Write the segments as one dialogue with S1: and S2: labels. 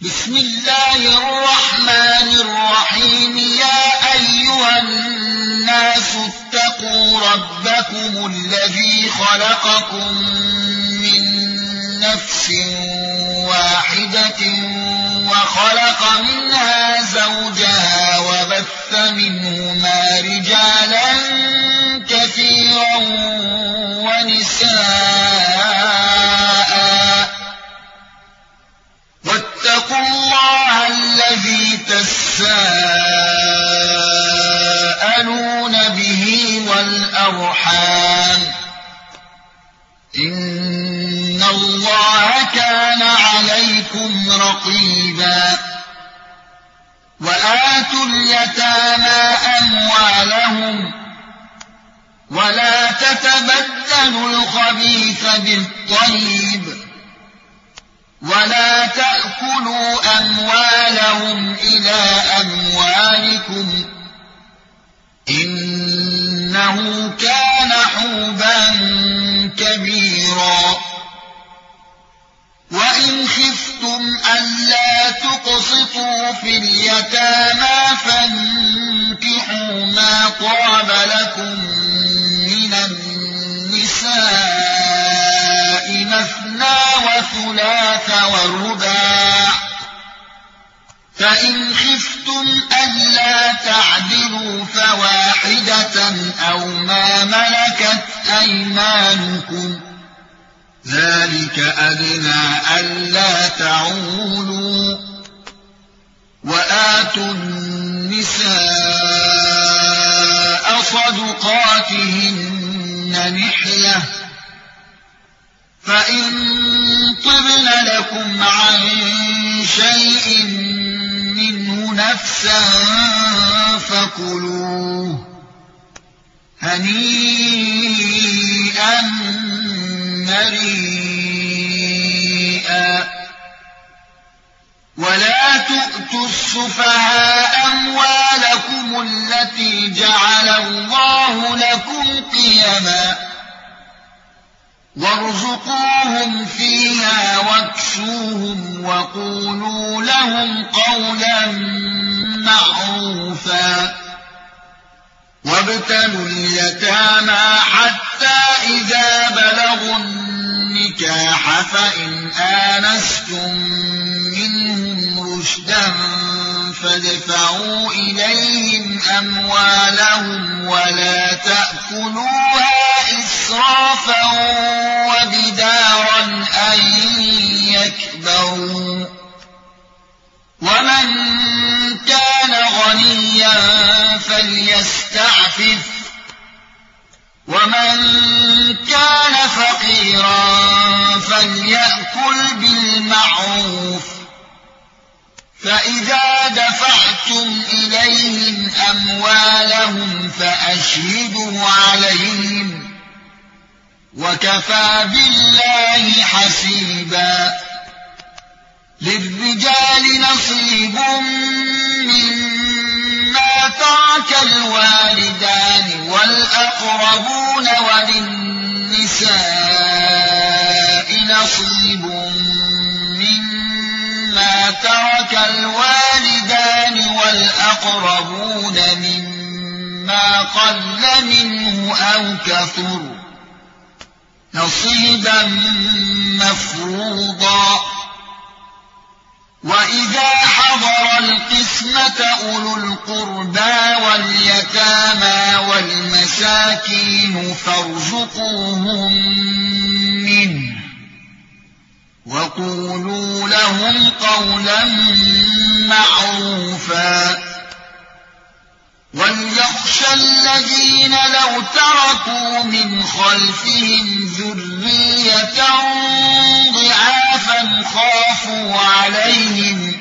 S1: بسم الله الرحمن الرحيم يا أيها الناس اتقوا ربكم الذي خلقكم من نفس واحدة وخلق منها زوجها وبث منهما رجالا كثيرا ونساء واتقوا الله الذي تساءلون به والأرحام إن الله كان عليكم رقيبا وآتوا اليتامى أموالهم ولا تتبدلوا الخبيث بالطيب ولا تأكلوا أموالهم إلى أموالكم إنه كان حوبا كبيرا وإن خفتم ألا تقسطوا في اليتامى فانكحوا ما طاب لكم من النساء مثنى وثلاث ورباع فإن خفتم ألا تعدلوا فواحدة أو ما ملكت أيمانكم ذلك أدنى ألا تعولوا وآتوا النساء صدقاتهن نحلة فإن طبن لكم عن شيء منه نفسا فكلوه هنيئا مريئا ولا تؤتوا السفهاء أموالكم التي جعل الله لكم قيما وارزقوهم فيها واكسوهم وقولوا لهم قولا معروفا وابتلوا اليتامى حتى إذا بلغوا النكاح فإن آنستم منهم رشدا فادفعوا إليهم أموالهم ولا تأكلوها إسرافا وبدارا أن يكبروا ومن كان غنيا فليستعفف ومن كان فقيرا فليأكل بالمعروف فإذا دفعتم إليهم أموالهم فأشهدوا عليهم وكفى بالله حسيبا للرجال نصيب مما ترك الوالدان والأقربون وللنساء نصيب مما ترك الوالدان والأقربون مما قل منه أو كثر نصيبا مفروضا وإذا حضر القسمة أولو القربى واليتامى والمساكين فارزقوهم منه وقولوا لهم قولا معروفا وليخشى الذين لو تركوا من خلفهم ذرية ضعافا خافوا عليهم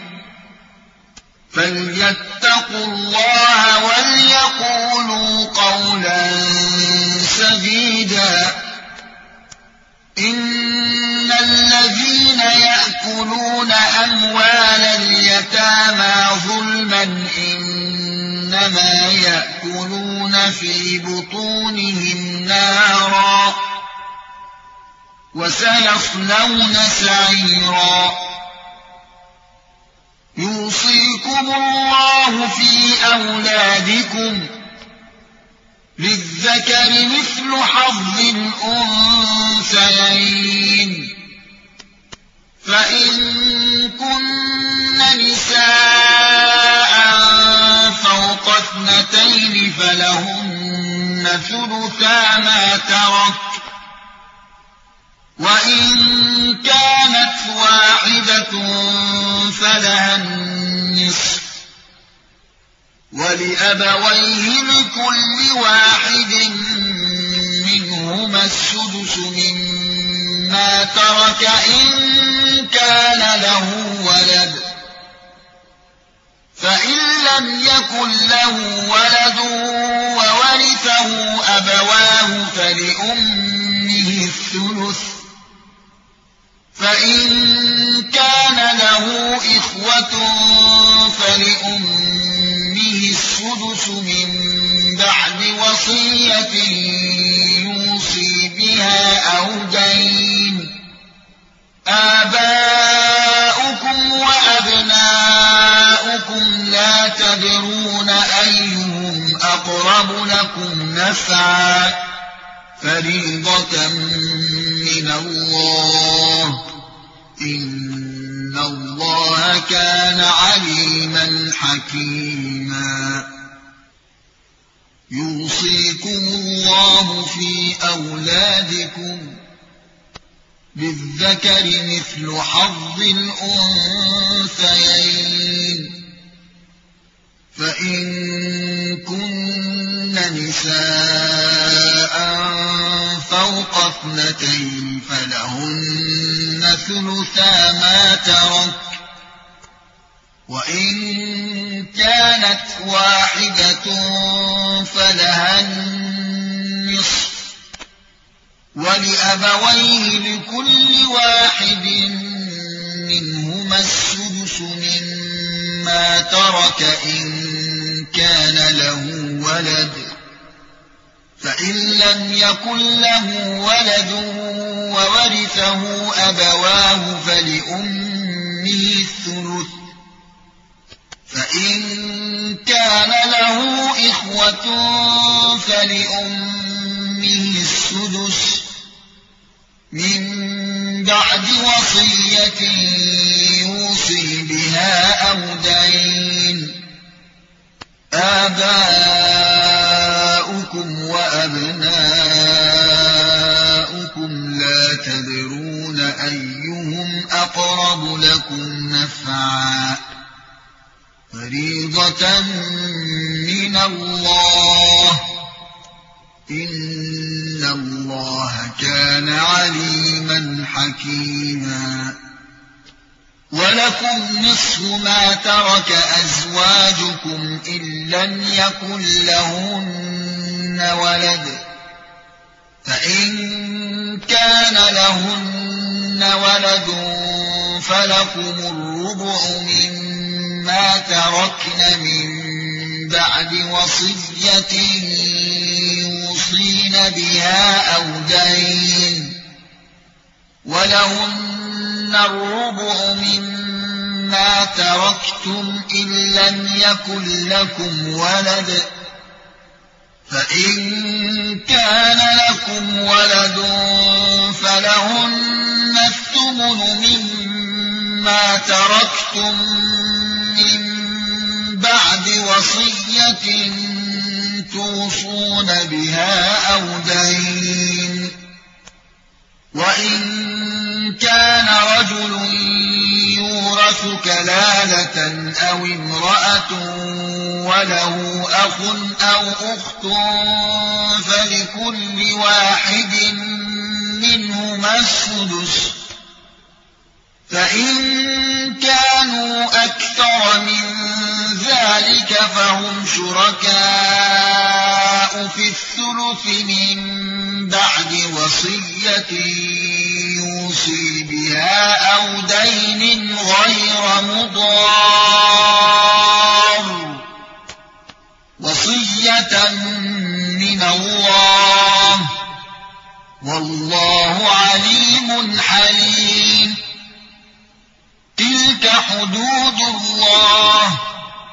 S1: فليتقوا الله وليقولوا قولا سديدا إن الذين يأكلون أموال اليتامى ظلما إنما يأكلون في بطونهم نارا وسيصلون سعيرا الله في أولادكم للذكر مثل حظ الأنثيين فإن كن نساء فوق 2 فلهن ثلثا ما ترك وإن كانت واحدة فلها النصف ولأبويه لكل واحد منهما السدس مما ترك إن كان له ولد فإن لم يكن له ولد وورثه أبواه فلأمه الثلث فإن كان له إخوة فلأمه السدس من بعد وصية يوصي بها أو دين آباؤكم وأبناؤكم لا تدرون أيهم أقرب لكم نفعا فريضة من الله إن الله كان عليما حكيما يوصيكم الله في أولادكم للذكر مثل حظ الأنثيين فإن كن نساء فوق 2 فلهن ثلثا ما ترك وإن كانت واحدة فلها النصف ولأبويه لكل واحد منهما السدس مما ترك إن كان له ولد فإن لم يكن له ولد وورثه أبواه فلأمه الثلث فإن كان له إخوة فلأمه السدس من بعد وصية يوصي بها أو دين آباؤكم وأبناؤكم لا تدرون أيهم أقرب لكم نفعا فريضة من الله إن الله كان عليما حكيما ولكم نصف ما ترك أزواجكم إن لم يكن لهن ولد فإن كان لهن ولد فلكم الربع مما تركن من بعد وصية يوصين بها أو دين ولهن الربع مما تركتم إن لم يكن لكم ولد فإن كان لكم ولد فلهن الثمن مما تركتم من بعد وصية توصون بها أو دين وإن كان رجل يورث كلالة أو امرأة وله أخ أو أخت فلكل واحد منهما السدس فإن كانوا أكثر من ذلك فهم شركاء في الثلث من بعد وصية يوصي بها أو دين غير مضار وصية من الله والله عليم حليم تلك حدود الله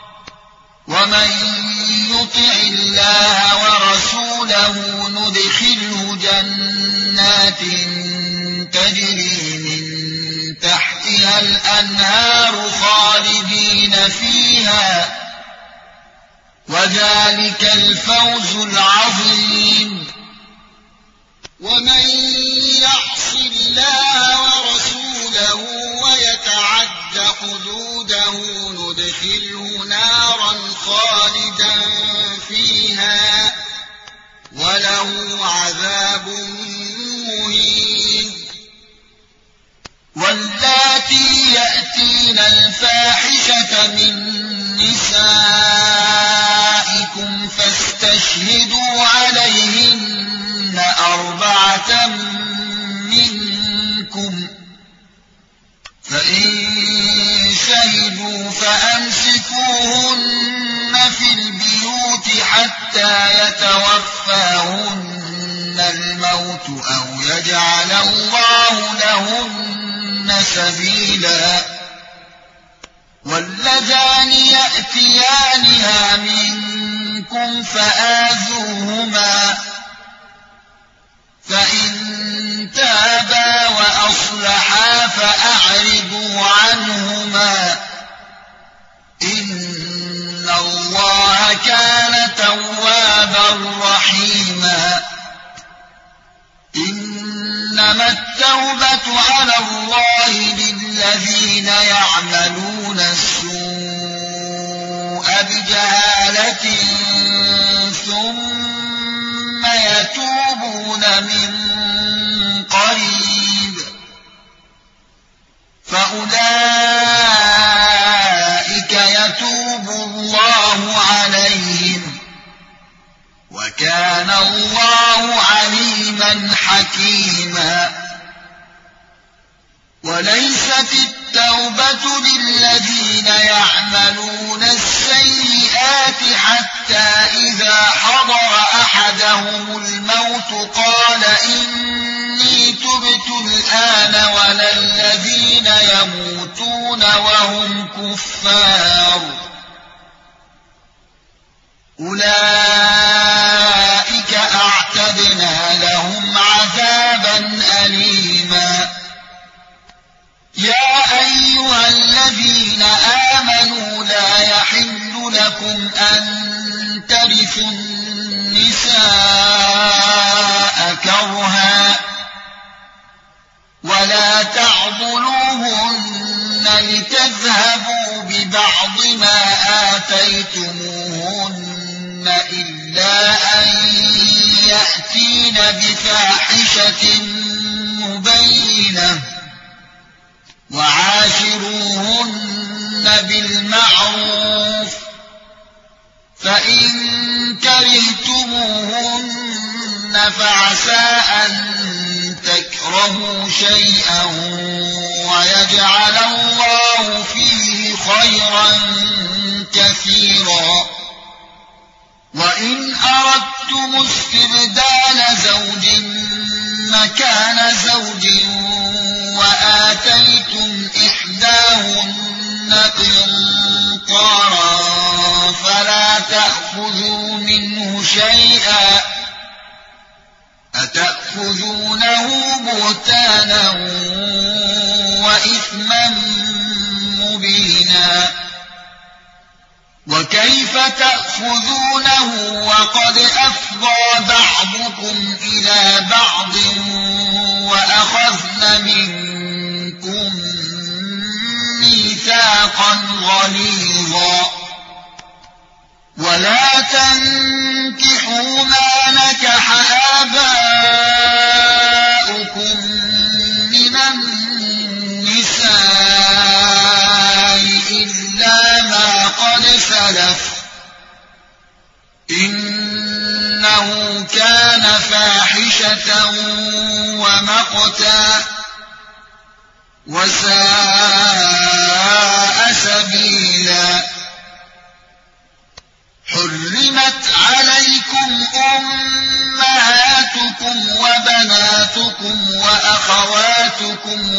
S1: ومن يطع الله ورسوله ندخله جنات تجري من تحتها الأنهار خالدين فيها وذلك الفوز العظيم. ومن يعص الله ورسوله ويتعد حدوده ندخله نارا خالدا فيها وله عذاب مهين. واللاتي يأتين الفاحشة من نسائكم فاستشهدوا عليهن 4 منكم فإن شهدوا فأمسكوهن في البيوت حتى يتوفاهن الموت أو يجعل الله لهن سبيلا. واللذان يأتيانها منكم فآذوهما فإن تابا وأصلحا فأعرضوا عنهما إن الله كان توابا رحيما. إنما التوبة على الله للذين يعملون السوء بجهالة ثم يتوبون من قريب فأولئك يتوب الله عليهم وكان الله عليما حكيما. وليست التوبة للذين يعملون السيئات حتى إذا حضر أحدهم الموت قال إني تبت الآن ولا الذين يموتون وهم كفار أولئك أعتدنا لهم عذابا أليما. يا أيها الذين آمنوا لا يحل لكم أن ترثوا النساء كرها ولا تعضلوهن لتذهبوا ببعض ما آتيتموهن إلا أن يأتين بفاحشة مبينة وعاشروهن بالمعروف فإن كرهتموهن فعسى أن تكرهوا شيئا ويجعل الله فيه خيرا كثيرا. وإن أردتم استبدال زوج مكان زوج وآتيتم إحداهن قنطارا فلا تأخذوا منه شيئا أتأخذونه بهتانا وإثما مبينا. وكيف تأخذونه وقد أفضى بعضكم إلى بعض وأخذن منكم ميثاقا غليظا. ولا تنكحوا ما نكح آباؤكم من النساء إلا ما قد سلف إنه كان فاحشة ومقتا وساء سبيلا. حرمت عليكم أمهاتكم وبناتكم أمهاتكم وأخواتكم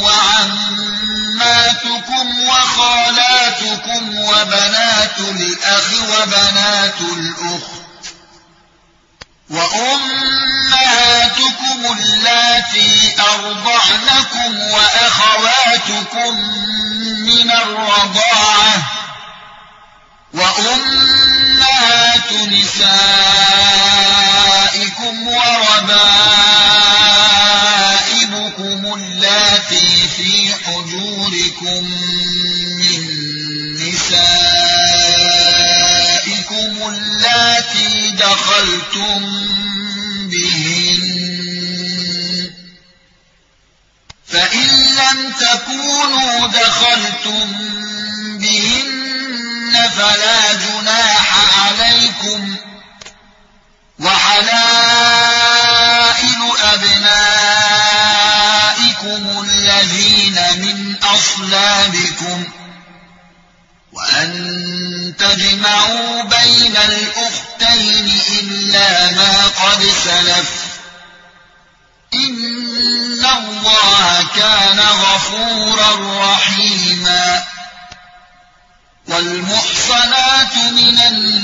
S1: وعماتكم وخالاتكم وبنات الأخ وبنات الأخت وأمهاتكم اللاتي أرضعنكم وأخواتكم من الرضاعة وأمهات نسائكم وربائبكم اللاتي في حجوركم من نسائكم اللاتي دخلتم بهن فإن لم تكونوا دخلتم بهن فلا جناح عليكم وحلائل أبنائكم الذين من أصلابكم وأن تجمعوا بين الأختين إلا ما قد سلف إن الله كان غفورا رحيما والمحصنات من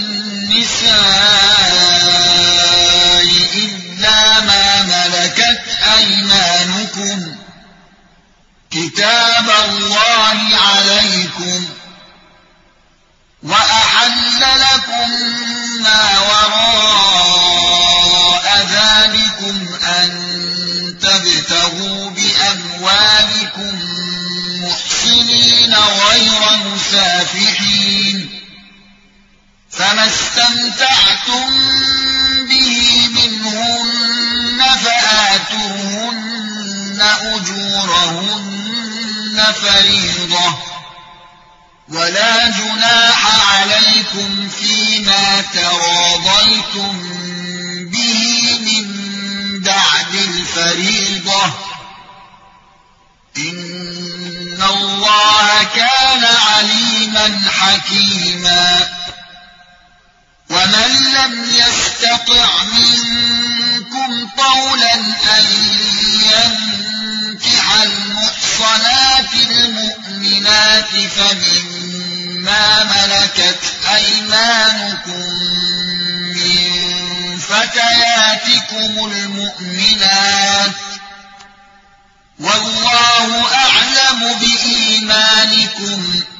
S1: النساء إلا ما ملكت أيمانكم كتاب الله عليكم وأحل لكم ما وراء ذلكم أن تبتغوا بأموالكم محسنين غير مسافحين فما استمتعتم به منهن فآتوهن أجورهن فريضة ولا جناح عليكم فيما تراضيتم به من بعد الفريضة إن الله كان عليما حكيما ومن لم يستطع منكم طولا أن ينكح المحصنات المؤمنات فمما ملكت أيمانكم من فتياتكم المؤمنات والله أعلم بإيمانكم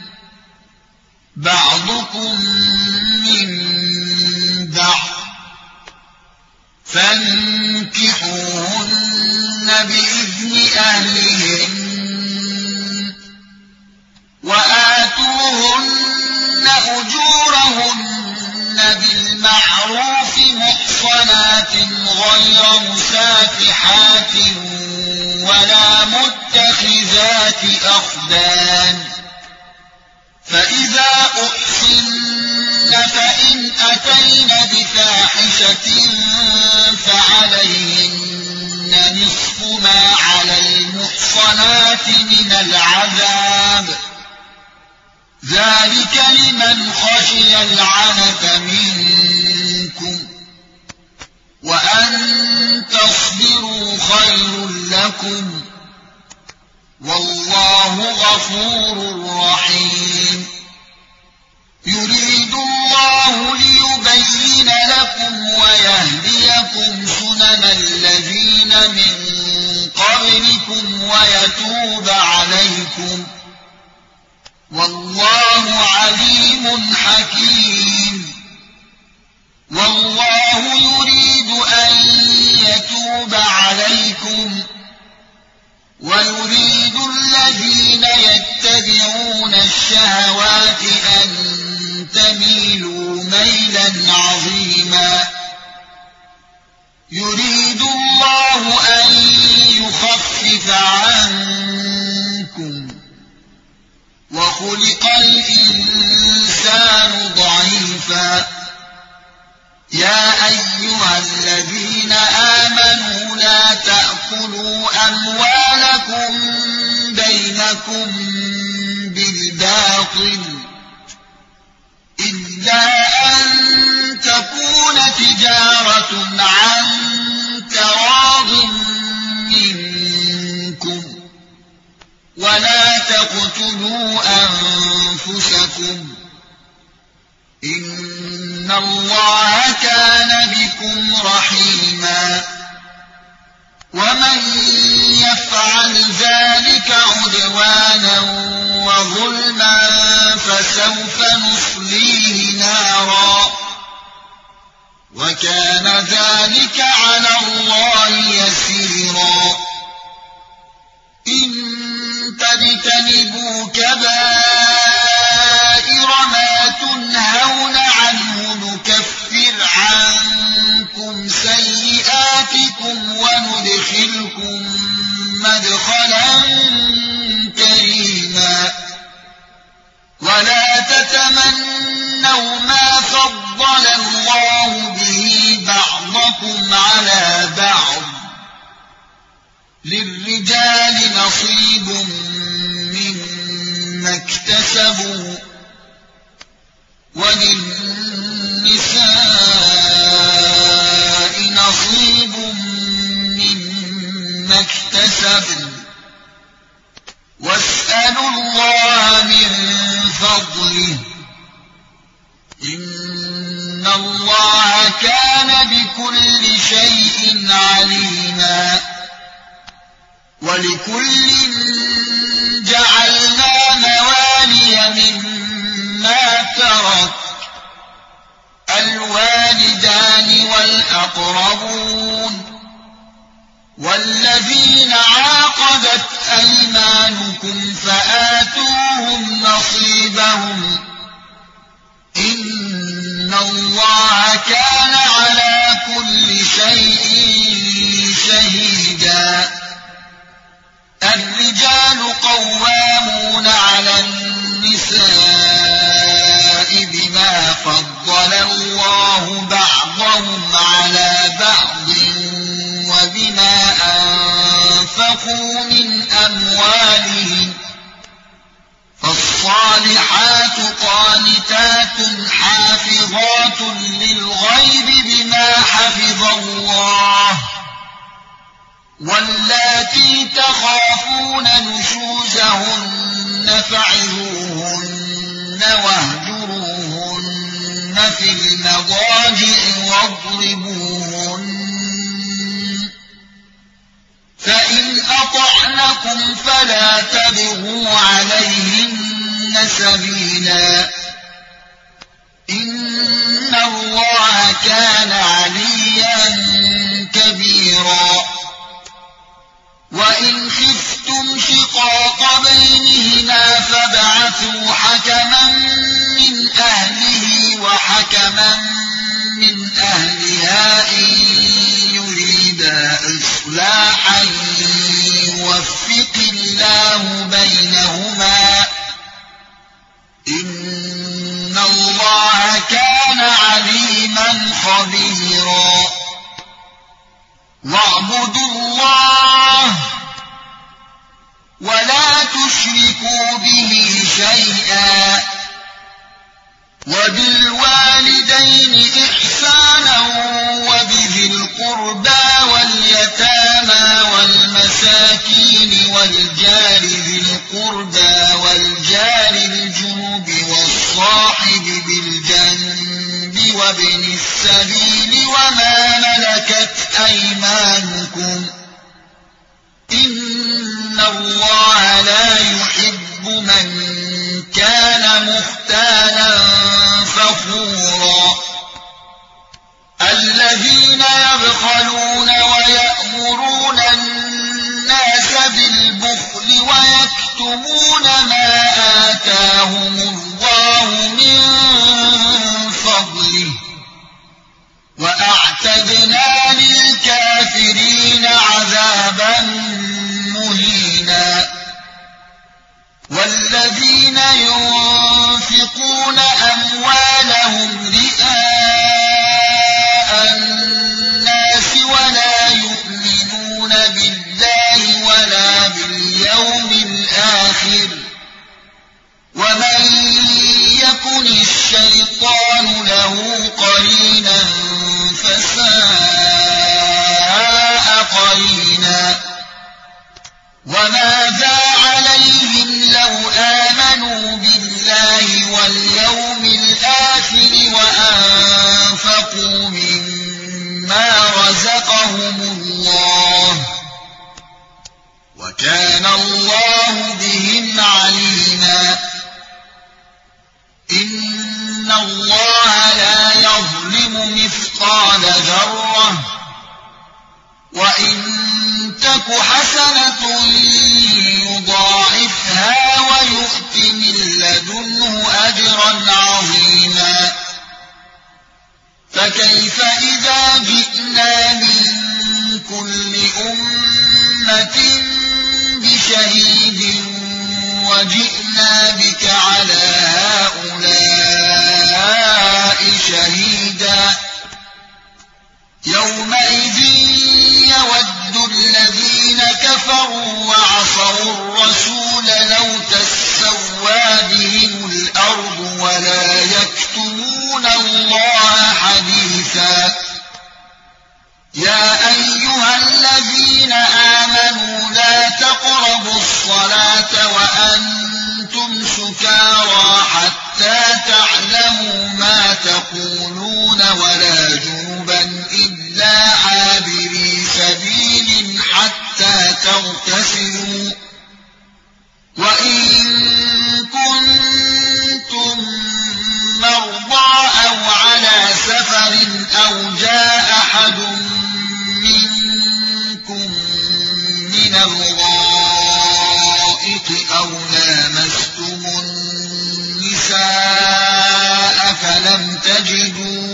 S1: بعضكم من بعض فانكحوهن بإذن أهلهن وآتوهن أجورهن بالمعروف محصنات غير مسافحات ولا متخذات أخدان فإذا أحصن فإن أتين بفاحشة فعليهن نصف ما على المحصنات من العذاب ذلك لمن خشي العنت منكم وأن تصبروا خير لكم والله غفور رحيم يريد الله ليبين لكم ويهديكم سنن الذين من قبلكم ويتوب عليكم والله عليم حكيم والله يريد أن يتوب عليكم ويريد الذين يتبعون الشهوات أن تميلوا ميلا عظيما يريد الله أن يخفف عنكم وخلق الإنسان ضعيفا يا أيها الذين آمنوا لا تأكلوا أموالكم بينكم بالباطل إلا أن تكون تجارة عن تراض منكم أنفسكم إن الله كان بكم رحيما ومن يفعل ذلك عدوانا وظلما فسوف نصليه نارا وكان ذلك على الله يسيرا إن تجتنبوا كبائر ما تنهون عنه نكفر عنكم سيئاتكم وندخلكم مدخلا كريما ولا تتمنوا ما فضل الله به بعضكم على بعض للرجال نصيب مما اكتسبوا وللنساء نصيب مما اكتسبن واسألوا الله من فضله إن الله كان بكل شيء عليما ولكل جعلنا موالي مما ترك الوالدان والأقربون والذين عاقدت أيمانكم فآتوهم نصيبهم إن الله كان على كل شيء شهيدا الرجال قوامون على النساء بما فضل الله بعضهم على بعض وبما أنفقوا من أموالهم فالصالحات قانتات حافظات للغيب بما حفظ الله واللاتي تخافون نشوزهن فعظوهن واهجروهن في المضاجع واضربوهن فإن أطعنكم فلا تبغوا عليهن سبيلا إن الله كان عليا كبيرا وإن خفتم شقاق بينهما فابعثوا حكما من أهله وحكما من أهلها إن يريدا إصلاحا يوفق الله بينهما إن الله كان عليما خبيرا واعبدوا الله ولا تشركوا به شيئا وبالوالدين إحسانا وبذي القربى واليتامى والمساكين والجار ذي القربى والجار الجنوب والصاحب بالجنب وابن السبيل وما ملكت أيمانكم إن الله لا يحب من كان مختالا فخورا الذين يبخلون ويأمرون الناس بالبخل ويكتمون ما آتاهم الله من فضله وأعتدنا للكافرين عذابا مهينا والذين ينفقون أموالهم رئاء الناس ولا يؤمنون بالله ولا باليوم الآخر ومن يكن الشيطان له قرينا فساء قرينا وماذا عليهم لو آمنوا بالله بالله واليوم الآخر وأنفقوا مما رزقهم الله وكان الله بهم عليما إن الله لا يظلم مثقال ذرة وإن تك حسنة يضاعفها ويؤت من لدنه أجرا عظيما فكيف إذا جئنا من كل أمة بشهيد وجئنا بك على هؤلاء شهيدا يومئذ يود الذين كفروا وعصوا الرسول لو تسوى بهم الأرض ولا يكتمون الله حديثا يا أيها الذين آمنوا لا تقربوا الصلاة وأنتم سكارى حتى تعلموا ما تقولون ولا جنبا إلا عابري سبيل حتى تغتسلوا وإن كنتم مرضى أو على سفر أو جاء أحد منكم من الغائط أو لامستم النساء فلم تجدوا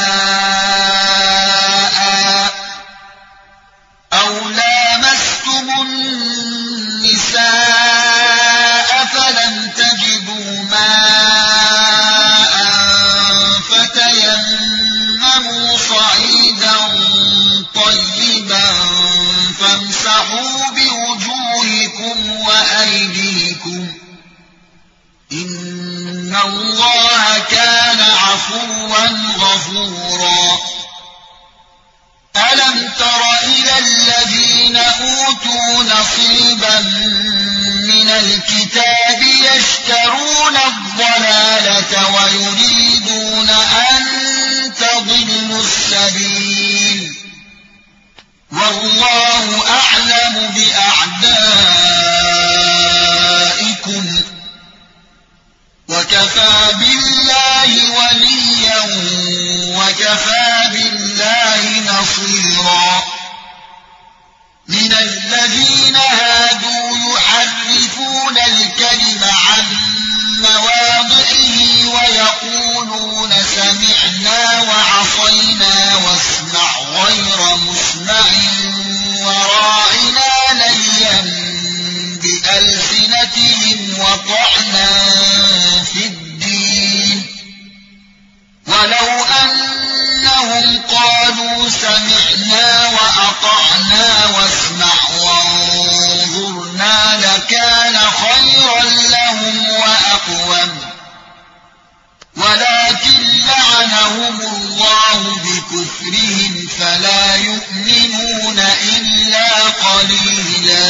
S1: ماء فتيمموا صعيدا طيبا فامسحوا بوجوهكم وأيديكم إن الله كان عفوا غفورا ألم تر إلى الذين أوتوا نصيبا من الكتاب يشترون الضلالة ويريدون أن تضلوا السبيل والله أعلم بأعدائكم وكفى بالله وليا وكفى بالله نصيرا من الذين هادوا يحرفون الكلم عن مواضعه ويقولون سمعنا وعصينا واسمع غير مسمع وراعنا ليا بألسنتهم وطعنا في الدين ولو أنهم قالوا سمعنا وأطعنا واسمع وانظرنا لكان خيرا لهم وأقوم ولكن لعنهم الله بكفرهم فلا يؤمنون إلا قليلا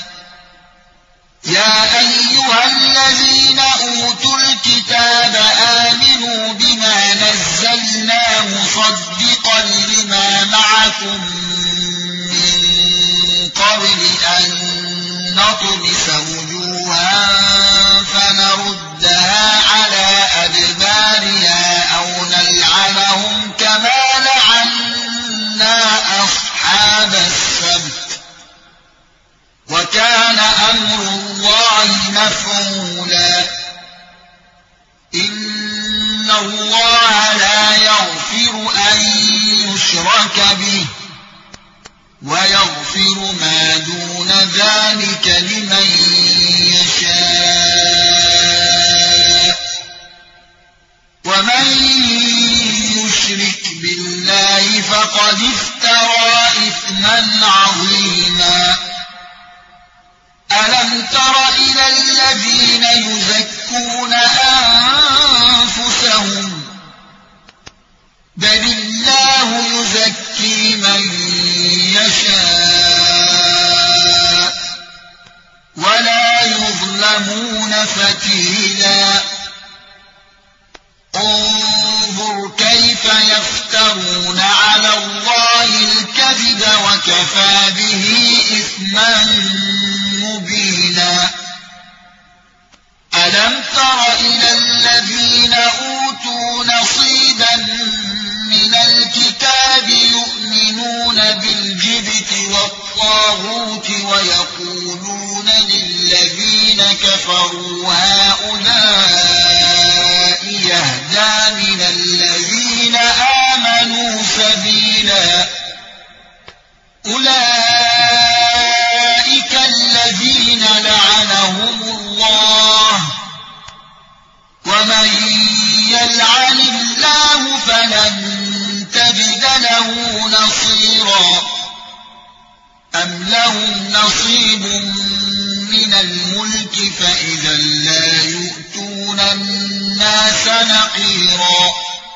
S1: يا أيها الذين أوتوا الكتاب آمنوا بما نزلنا مصدقا لما معكم من قبل أن نطمس وجوها فنردها على أدبارها أو نلعنهم كما لعنا أصحاب السبت وكان أمر الله مفعولا إن الله لا يغفر أن يشرك به ويغفر ما دون ذلك لمن يشاء ومن يشرك بالله فقد افترى إثما عظيما ألم تر إلى الذين يزكون أنفسهم بل الله يزكي من يشاء ولا يظلمون فتيلا وكفى به إثما مبينا ألم تر إلى الذين أوتوا نصيبا من الكتاب يؤمنون بالجبت والطاغوت ويقولون للذين كفروا هؤلاء يهدى من الذين آمنوا سبيلا أولئك الذين لعنهم الله ومن يلعن الله فلن تجد له نصيرا أم لهم نصيب من الملك فإذا لا يؤتون الناس نقيرا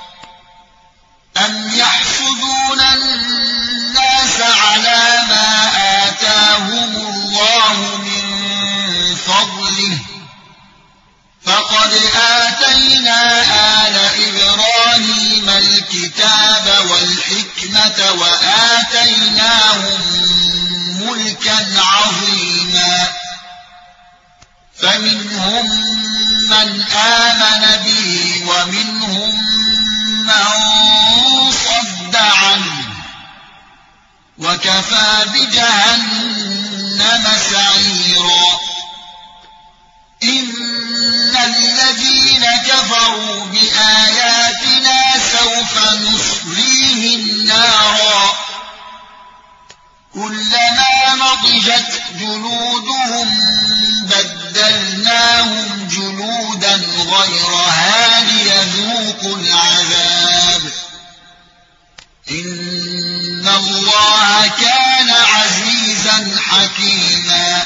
S1: أم يحسدون الناس على ما آتاهم الله من فضله فقد آتينا آل إبراهيم الكتاب والحكمة وآتيناهم ملكا عظيما فمنهم من آمن به ومنهم من صد عنه وكفى بجهنم سعيرا إن الذين كفروا بآياتنا سوف نصليهم نارا كلما نضجت جلودهم بدلناهم جلودا غيرها ليذوقوا العذاب إن الله كان عزيزا حكيما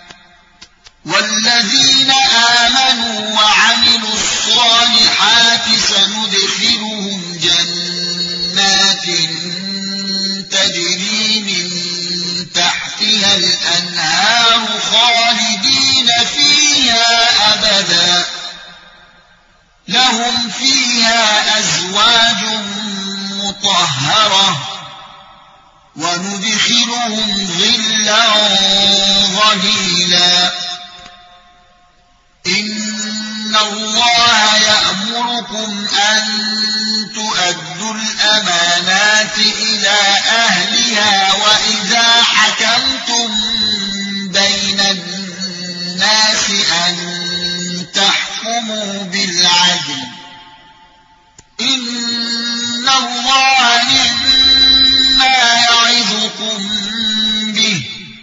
S1: والذين آمنوا وعملوا الصالحات سندخلهم جنات تجري من تحتها الأنهار خالدين فيها أبدا لهم فيها أزواج مطهرة وندخلهم ظلا ظليلا إن الله يأمركم أن تؤدوا الأمانات إلى أهلها وإذا حكمتم بين الناس أن تحكموا بالعدل إن الله مما يعظكم به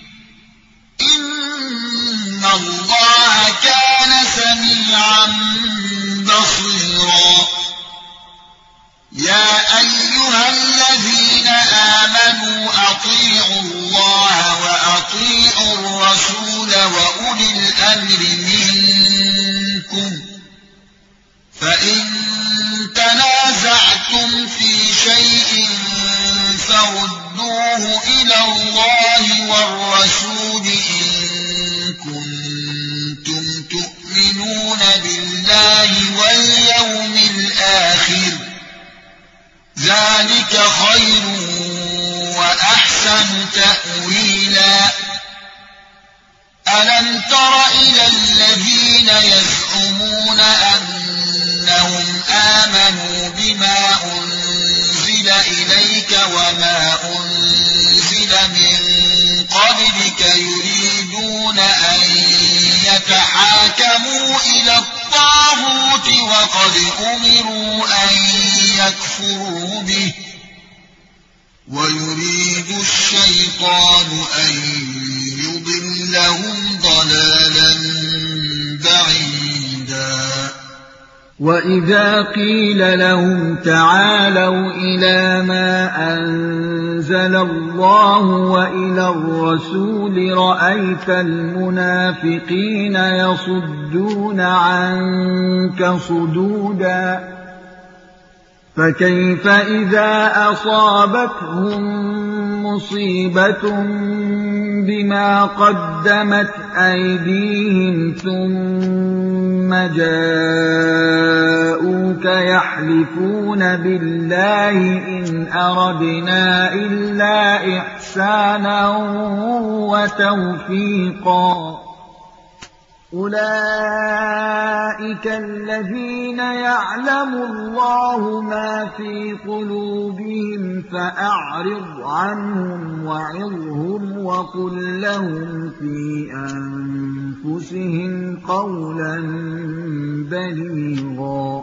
S1: إن الله كان سميعا بصيرا يا أيها الذين آمنوا أطيعوا الله وأطيعوا الرسول وأولي الأمر منكم فإن تنازعتم في شيء فردوه إلى الله والرسول إن كنتم تؤمنون بالله واليوم الآخر ذلك خير وأحسن تأويلا ألم تر إلى الذين يزعمون أنهم آمنوا بما أنزل إليك وما أنزل من قبلك يريدون أن يتحاكموا إلى الطاغوت وقد أمروا أن يكفروا به ويريد الشيطان أن يضلهم ضلالا بعيدا
S2: وَإِذَا قِيلَ لَهُمْ تَعَالَوْا إِلَى مَا أَنزَلَ اللَّهُ وَإِلَى الرَّسُولِ رَأَيْتَ الْمُنَافِقِينَ يَصُدُّونَ عَنكَ صُدُودًا فَكَيْفَ إِذَا أَصَابَتْهُم مُّصِيبَةٌ بِمَا قَدَّمَتْ أَيْدِيهِمْ ثُمَّ جَاءُوكَ سيحلفون بالله إن أردنا إلا إحسانا وتوفيقا أولئك الذين يعلم الله ما في قلوبهم فأعرض عنهم وعظهم وقل لهم في أنفسهم قولا بليغا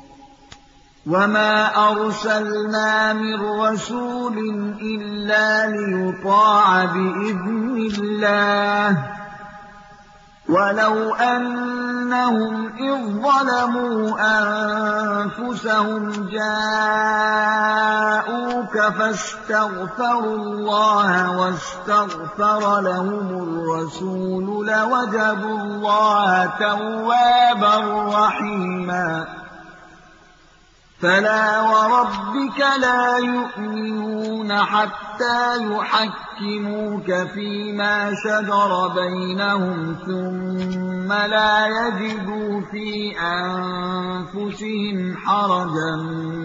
S2: وما أرسلنا من رسول إلا ليطاع بإذن الله ولو أنهم إذ ظلموا أنفسهم جاءوك فاستغفروا الله واستغفر لهم الرسول لوجدوا الله توابا رحيما فلا وربك لا يؤمنون حتى يحكموك فيما شجر بينهم ثم لا يجدوا في أنفسهم حرجا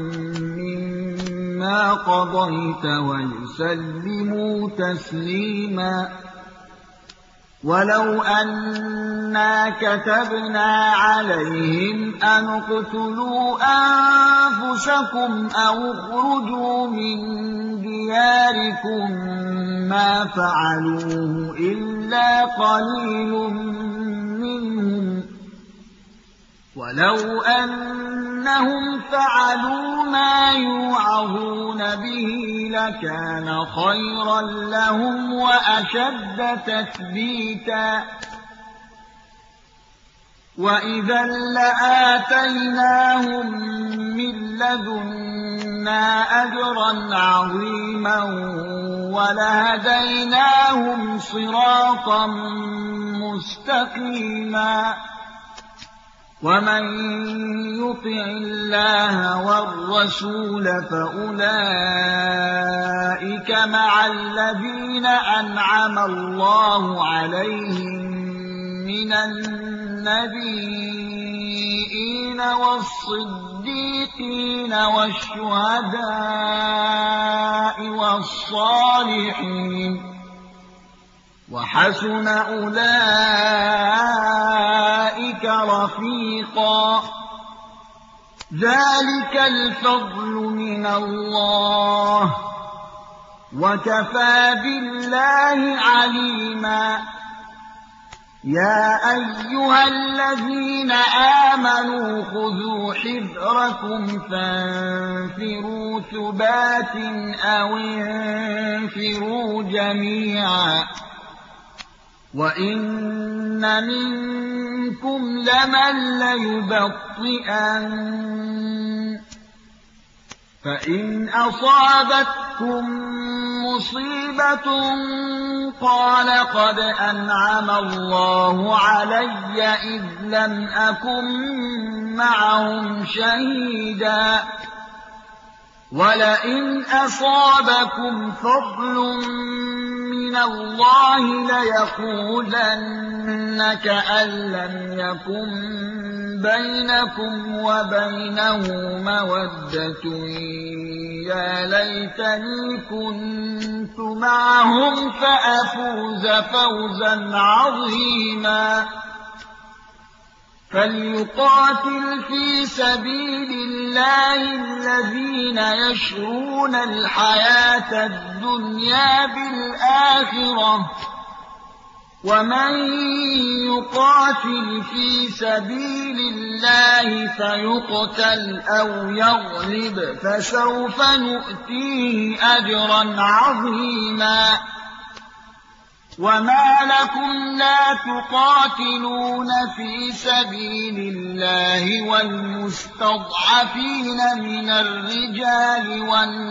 S2: مما قضيت ويسلموا تسليما ولو أنا كتبنا عليهم أن اقتلوا أنفسكم أو اخرجوا من دياركم ما فعلوه إلا قليل منهم ولو أنهم فعلوا ما يوعظون به لكان خيرا لهم وأشد تثبيتا وإذا لآتيناهم من لدنا أجرا عظيما ولهديناهم صراطا مستقيما ومن يطع الله والرسول فأولئك مع الذين أنعم الله عليهم من النبيين والصديقين والشهداء والصالحين وحسن أولئك رفيقا ذلك الفضل من الله وكفى بالله عليما يا أيها الذين آمنوا خذوا حذركم فانفروا ثبات أو انفروا جميعا وإن منكم لمن ليبطئن فإن أصابتكم مصيبة قال قد أنعم الله علي إذ لم أكن معهم شهيدا ولئن أصابكم فضل من الله ليقولن كأن لم يكن بينكم وبينه مودة يا ليتني كنت معهم فأفوز فوزا عظيما فليقاتل في سبيل الله الذين يشرون الحياة الدنيا بالآخرة ومن يقاتل في سبيل الله فيقتل أو يغلب فسوف نؤتيه أجرا عظيما وما لكم لا تقاتلون في سبيل الله والمستضعفين من الرجال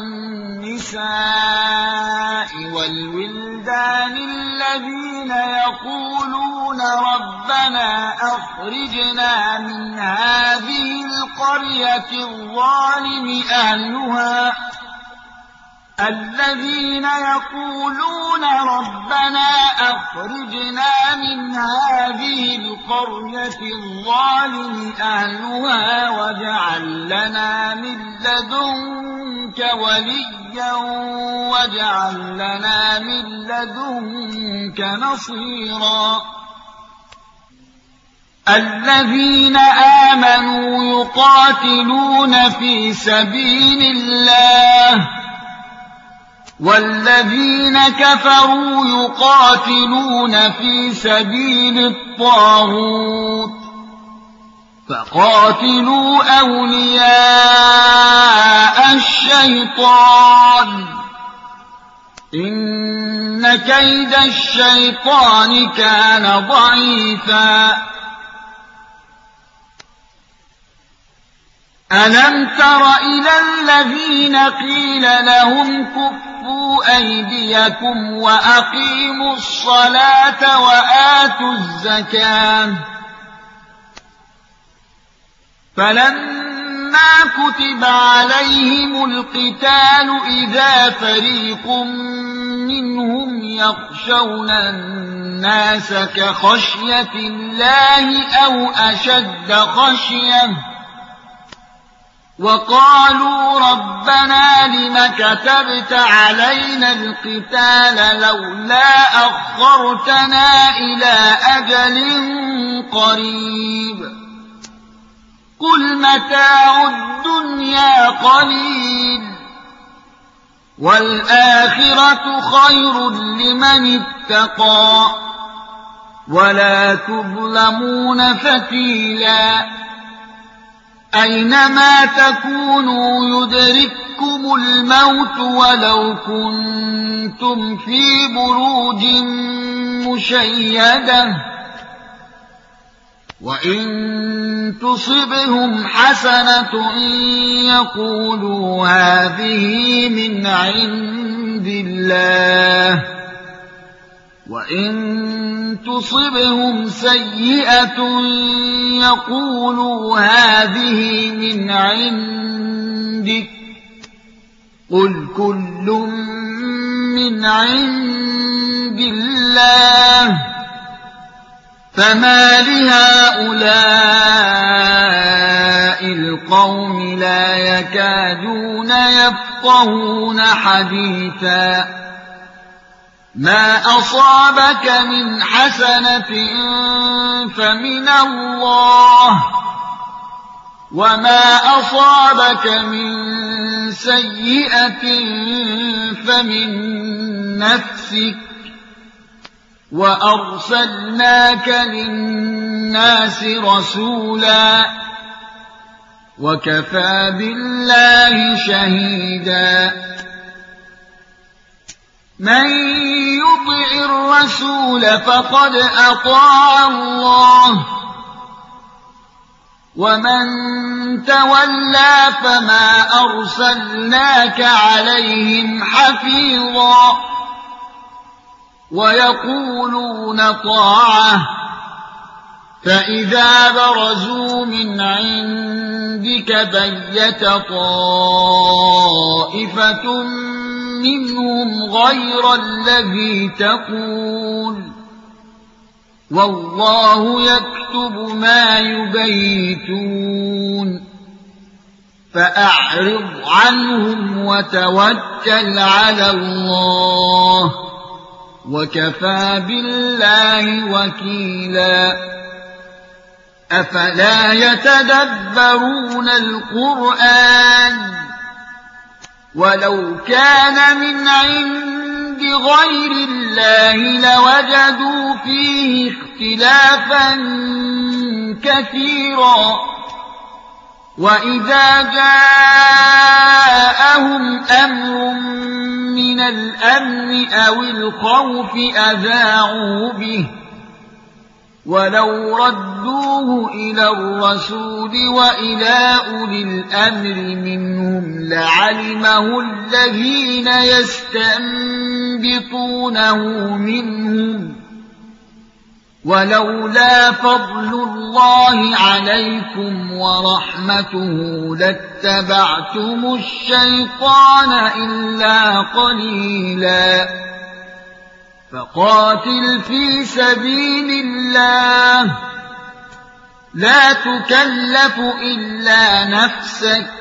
S2: والنساء والولدان الذين يقولون ربنا أخرجنا من هذه القرية الظالم أهلها الذين يقولون ربنا أخرجنا من هذه القرية الظالم أهلها واجعل لنا من لدنك وليا واجعل لنا من لدنك نصيرا الذين آمنوا يقاتلون في سبيل الله والذين كفروا يقاتلون في سبيل الطاغوت فقاتلوا أولياء الشيطان إن كيد الشيطان كان ضعيفا ألم تر إلى الذين قيل لهم كفوا أيديكم وأقيموا الصلاة وآتوا الزكاة فلما كتب عليهم القتال إذا فريق منهم يخشون الناس كخشية الله أو أشد خشية وقالوا ربنا لم كتبت علينا القتال لولا أخرتنا إلى أجل قريب قل متاع الدنيا قليل والآخرة خير لمن اتقى ولا تظلمون فتيلا أينما تكونوا يدرككم الموت ولو كنتم في بروج مشيدة وإن تصبهم حسنة يقولوا هذه من عند الله وإن تصبهم سيئة يقولوا هذه من عندك قل كل من عند الله فما لهؤلاء القوم لا يكادون يفقهون حديثا ما أصابك من حسنة فمن الله وما أصابك من سيئة فمن نفسك وأرسلناك للناس رسولا وكفى بالله شهيدا من يطع الرسول فقد أطاع الله ومن تولى فما أرسلناك عليهم حفيظا ويقولون طاعة فإذا برزوا من عندك بيت طائفة منهم غير الذي تقول والله يكتب ما يبيتون فأعرض عنهم وتوكل على الله وكفى بالله وكيلا أفلا يتدبرون القرآن ولو كان من عند غير الله لوجدوا فيه اختلافا كثيرا وإذا جاءهم أمر من الأمن أو الخوف أذاعوا به ولو ردوه إلى الرسول وإلى أولي الأمر منهم لعلمه الذين يستنبطونه منهم ولولا فضل الله عليكم ورحمته لاتبعتم الشيطان إلا قليلا فقاتل في سبيل الله لا تكلف إلا نفسك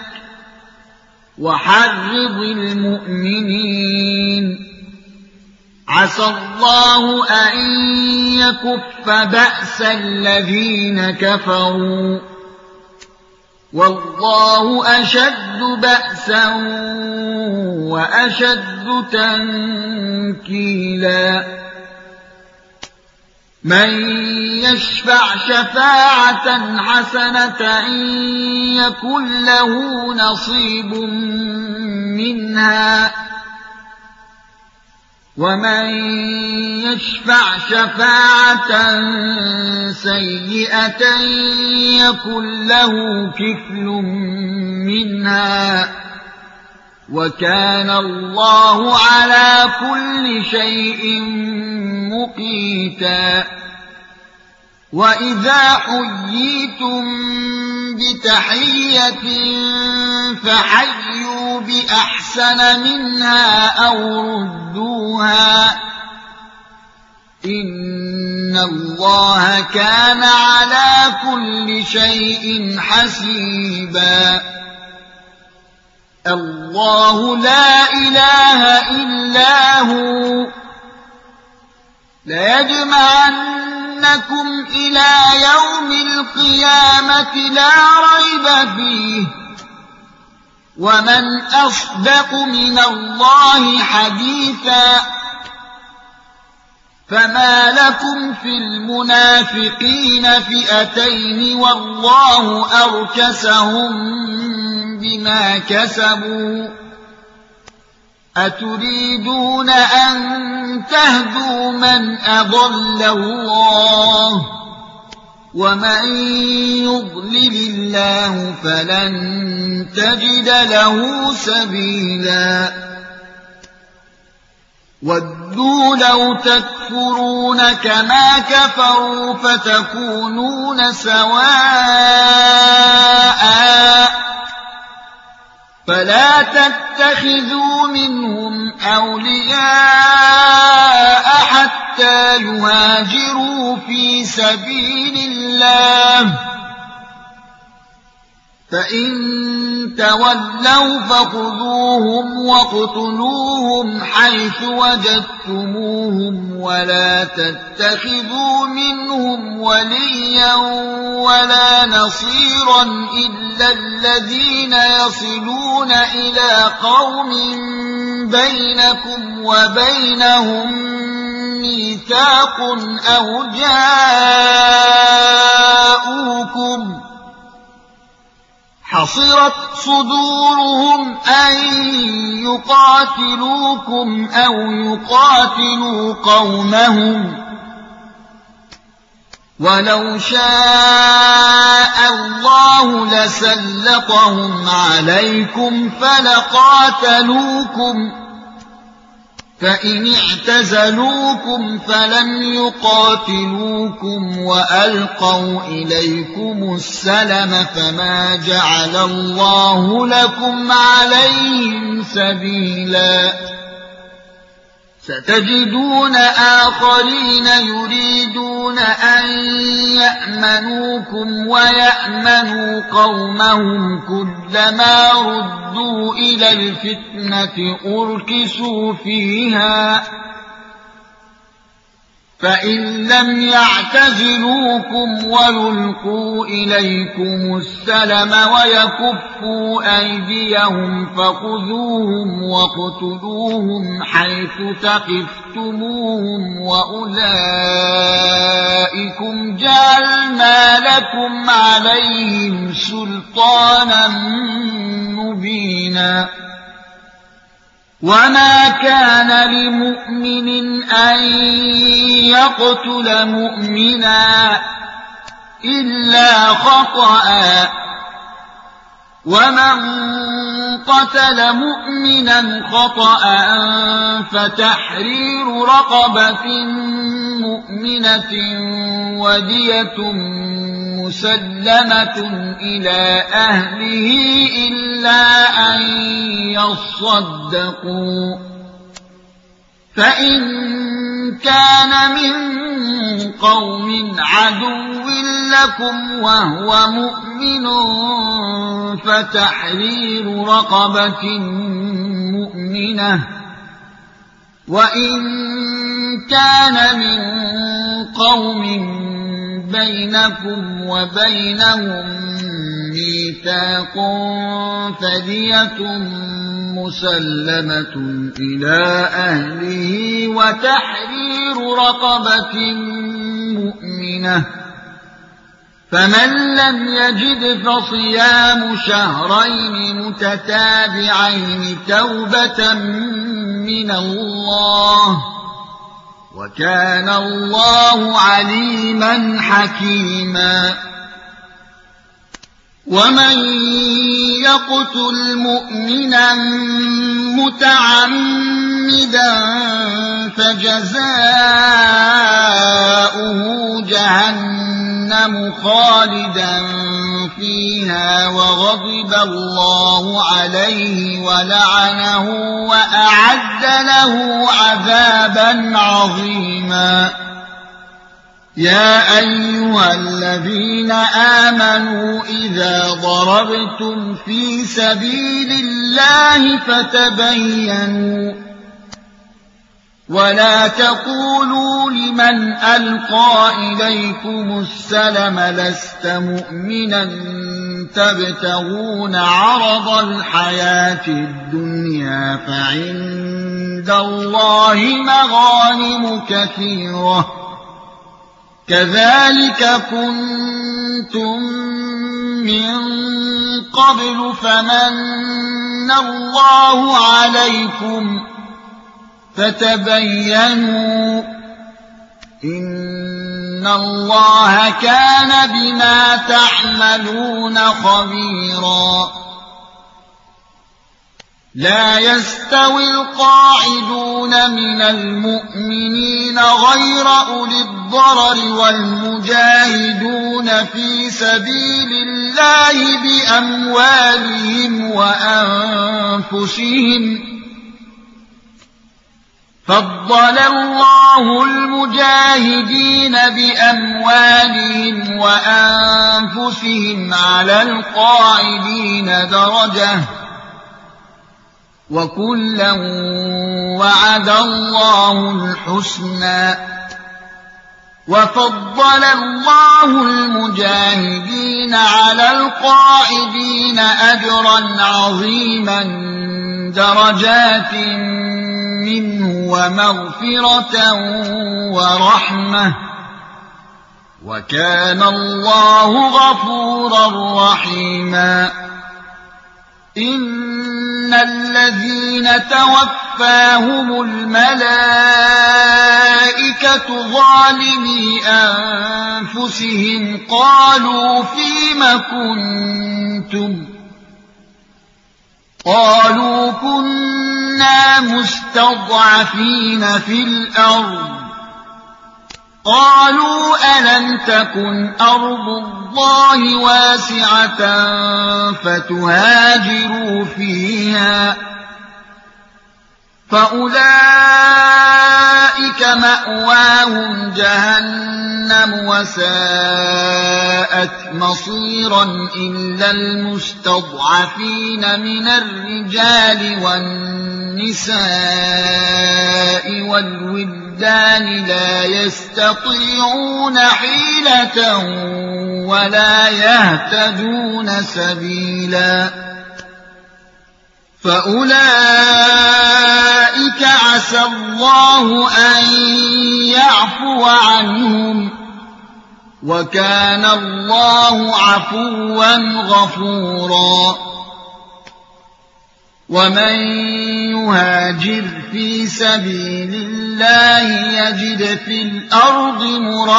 S2: وحرض المؤمنين عسى الله أن يكف بأس الذين كفروا والله أشد بأسا وأشد تنكيلا من يشفع شفاعة حسنة يكن له نصيب منها ومن يشفع شفاعة سيئة يكن له كفل منها وكان الله على كل شيء مقيتا وإذا حييتم بتحية فحيوا بأحسن منها أو ردوها إن الله كان على كل شيء حسيبا الله لا إله إلا هو ليجمعنكم إلى يوم القيامة لا ريب فيه ومن أصدق من الله حديثا فما لكم في المنافقين فئتين والله أركسهم بما كسبوا أتريدون أن تهدوا من أضل الله ومن يضلل الله فلن تجد له سبيلا ودوا لو تكفرون كما كفروا فتكونون سواء فلا تتخذوا منهم أولياء حتى يهاجروا في سبيل الله فإن تولوا فخذوهم واقتلوهم حيث وجدتموهم ولا تتخذوا منهم وليا ولا نصيرا إلا الذين يصلون إلى قوم بينكم وبينهم ميثاق أو جاءوكم حصرت صدورهم أن يقاتلوكم أو يقاتلوا قومهم ولو شاء الله لسلطهم عليكم فلقاتلوكم فإن اعتزلوكم فلم يقاتلوكم وألقوا إليكم السلم فما جعل الله لكم عليهم سبيلا ستجدون آخرين يريدون أن يأمنوكم ويأمنوا قومهم كلما ردوا إلى الفتنة أركسوا فيها فإن لم يعتزلوكم ويلقوا إليكم السلم ويكفوا أيديهم فخذوهم واقتلوهم حيث ثقفتموهم وأولئكم جعلنا لكم عليهم سلطانا مبينا وما كان لمؤمن أن يقتل مؤمنا إلا خطأ ومن قتل مؤمنا خطأ فتحرير رقبة مؤمنة ودية مسلمة إلى أهله إلا أن يصدقوا فإن كان من قوم عدو لكم وهو مؤمن فتحرير رقبة مؤمنة وإن كان من قوم بينكم وبينهم ميثاق فدية مسلمة إلى أهله وتحرير رقبة مؤمنة فمن لم يجد فصيام شهرين متتابعين توبة من الله وكان الله عليما حكيما ومن يقتل مؤمنا متعمدا فجزاؤه جهنم خالدا فيها وغضب الله عليه ولعنه وأعد له عذابا عظيما يا أيها الذين آمنوا إذا ضربتم في سبيل الله فتبينوا ولا تقولوا لمن ألقى إليكم السلم لست مؤمنا تبتغون عرض الحياة الدنيا فعند الله مغانم كثيرة كذلك كنتم من قبل فمن الله عليكم فتبينوا إن الله كان بما تعملون خبيرا لا يستوي القاعدون من المؤمنين غير أولي الضرر والمجاهدون في سبيل الله بأموالهم وأنفسهم فضل الله المجاهدين بأموالهم وأنفسهم على القاعدين درجة وكلا وعد الله الحسنى وفضل الله المجاهدين على القاعدين أجرا عظيما درجات منه ومغفرة ورحمة وكان الله غفورا رحيما إن الذين توفاهم الملائكة ظالمي أنفسهم قالوا فيم كنتم قالوا كنا مستضعفين في الأرض قالوا ألم تكن أرض الله واسعة فتهاجروا فيها فأولئك مأواهم جهنم وساءت مصيرا إلا المستضعفين من الرجال والنساء والولدان لا يستطيعون حيلة ولا يهتدون سبيلا فأولئك عسى الله أن يعفو عنهم وكان الله عفوا غفورا ومن يهاجر في سبيل الله يجد في الأرض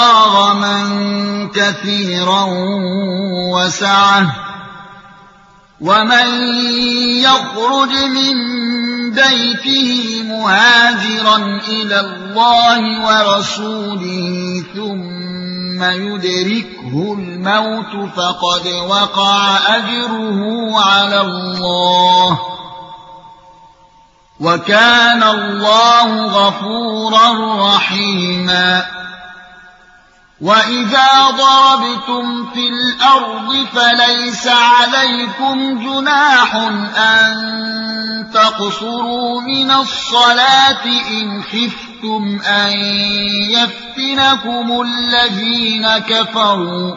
S2: مراغما كثيرا وسعة ومن يخرج من بيته مهاجرا إلى الله ورسوله ثم يدركه الموت فقد وقع أجره على الله وكان الله غفورا رحيما وإذا ضربتم في الأرض فليس عليكم جناح أن تقصروا من الصلاة إن خفتم أن يفتنكم الذين كفروا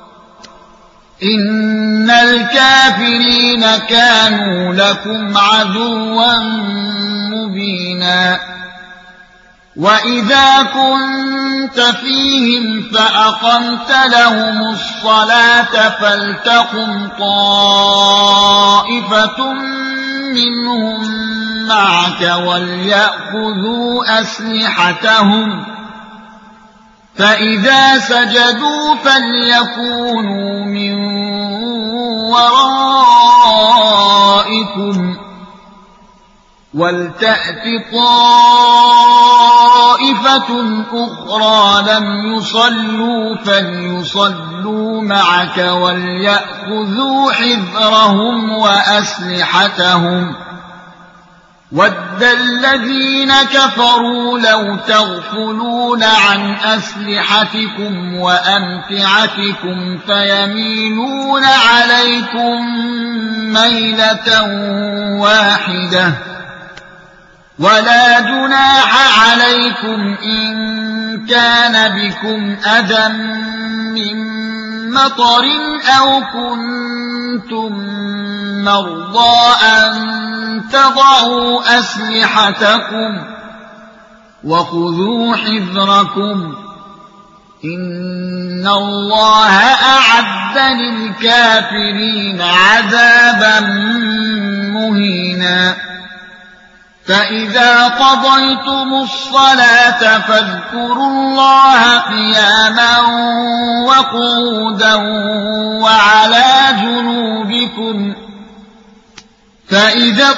S2: إن الكافرين كانوا لكم عدوا مبينا وإذا كنت فيهم فأقمت لهم الصلاة فلتقم طائفة منهم معك وليأخذوا أسلحتهم فإذا سجدوا فليكونوا من ورائكم ولتأت طائفة أخرى لم يصلوا فليصلوا معك وليأخذوا حذرهم وأسلحتهم ود الذين كفروا لو تغفلون عن أسلحتكم وأمتعتكم فيميلون عليكم ميلة واحدة ولا جناح عليكم إن كان بكم أذى من مطر أو كنتم مرضى أن تضعوا أسلحتكم وخذوا حذركم إن الله أعد للكافرين عذابا مهينا فإذا قضيتم الصلاة فاذكروا الله قياما وقعودا وعلى جنوبكم فإذا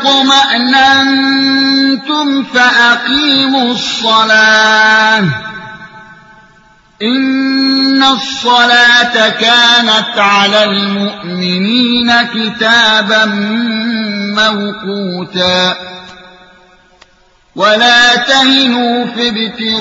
S2: اطمأننتم فأقيموا الصلاة إن الصلاة كانت على المؤمنين كتابا موقوتا ولا تهنوا في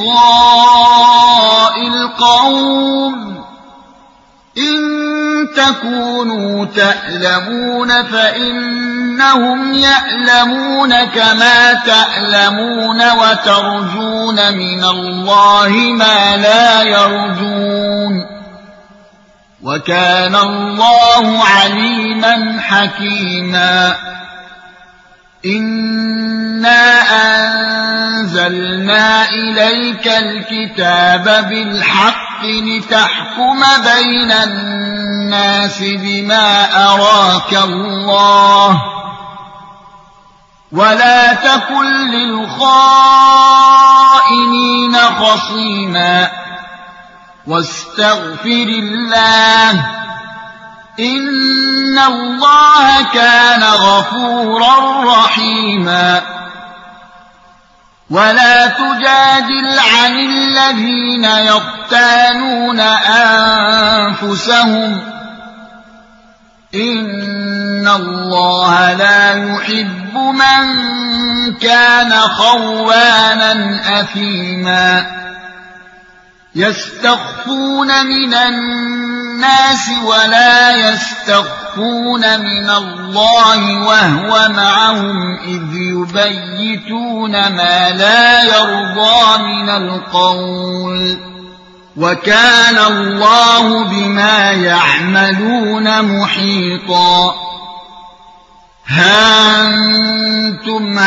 S2: ابتغاء القوم إن تكونوا تألمون فإنهم يألمون كما تألمون وترجون من الله ما لا يرجون وكان الله عليما حكيما إنا أنزلنا إليك الكتاب بالحق لتحكم بين الناس بما أراك الله ولا تكن للخائنين خصيما واستغفر الله إن الله كان غفورا رحيما ولا تجادل عن الذين يختانون أنفسهم إن الله لا يحب من كان خوانا أثيما يستخفون من الناس ولا يستخفون من الله وهو معهم إذ يبيتون ما لا يرضى من القول وكان الله بما يعملون محيطا ها أنتم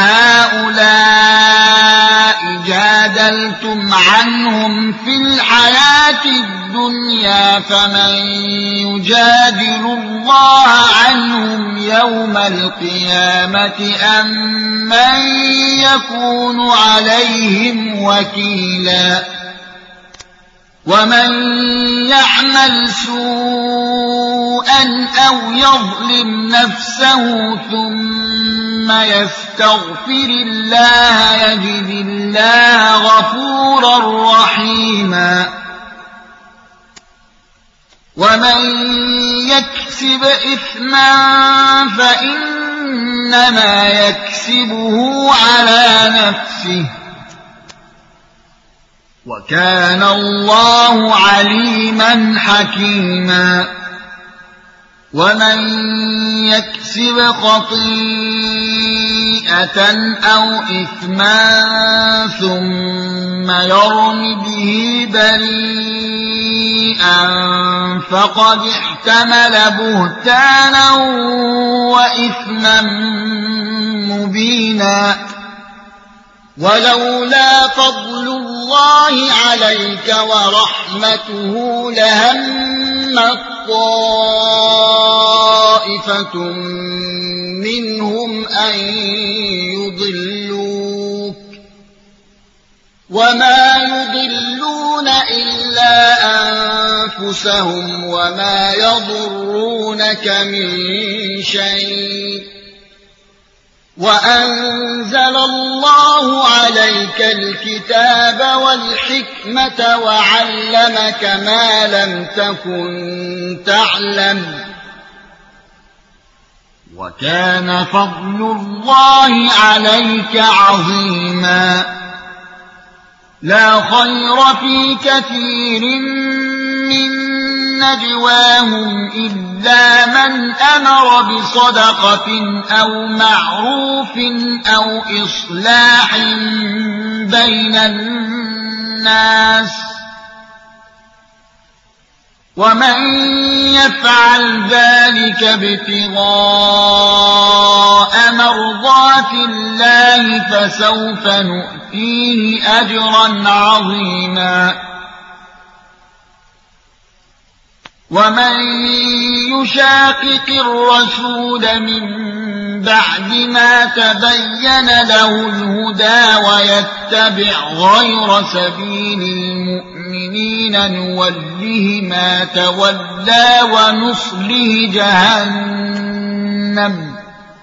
S2: هؤلاء جادلتم عنهم في الحياة الدنيا فمن يجادل الله عنهم يوم القيامة أم من يكون عليهم وكيلا ومن يعمل سوءا أو يظلم نفسه ثم يستغفر الله يجد الله غفورا رحيما ومن يكسب إثما فإنما يكسبه على نفسه وكان الله عليما حكيما ومن يكسب خطيئة أو إثما ثم يرم به بريئا فقد احتمل بهتانا وإثما مبينا ولولا فضل الله عليك ورحمته لهمت طائفة منهم أن يضلوك وما يضلون إلا أنفسهم وما يضرونك من شيء وأنزل الله عليك الكتاب والحكمة وعلمك ما لم تكن تعلم وكان فضل الله عليك عظيما لا خير في كثير من نجواهم إلا من أمر بصدقة أو معروف أو إصلاح بين الناس ومن يفعل ذلك ابتغاء مرضات الله فسوف نؤتيه أجرا عظيما ومن يشاقق الرسول من بعد ما تبين له الهدى ويتبع غير سبيل المؤمنين نوله ما تولى ونصله جهنم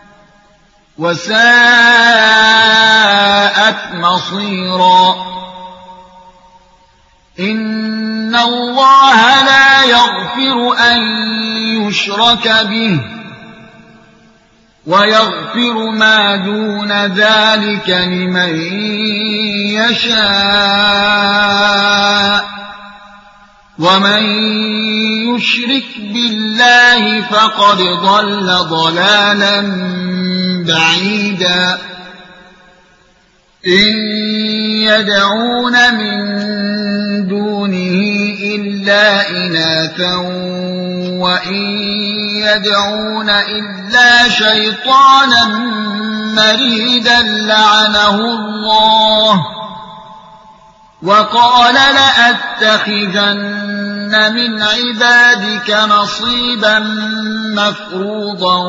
S2: وساءت مصيرا إن الله لا يغفر أن يشرك به ويغفر ما دون ذلك لمن يشاء ومن يشرك بالله فقد ضل ضلالا بعيدا إن يدعون من دونه إلا إناثا وإن يدعون إلا شيطانا مريدا لعنه الله وقال لأتخذن من عبادك نصيبا مفروضا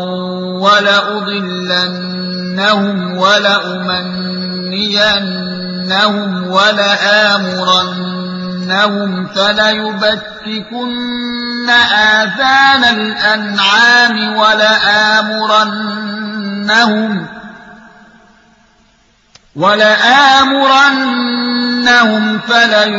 S2: ولأضلنهم ولأمنينهم ولآمرنهم فليبتكن آذان الأنعام ولآمرنهم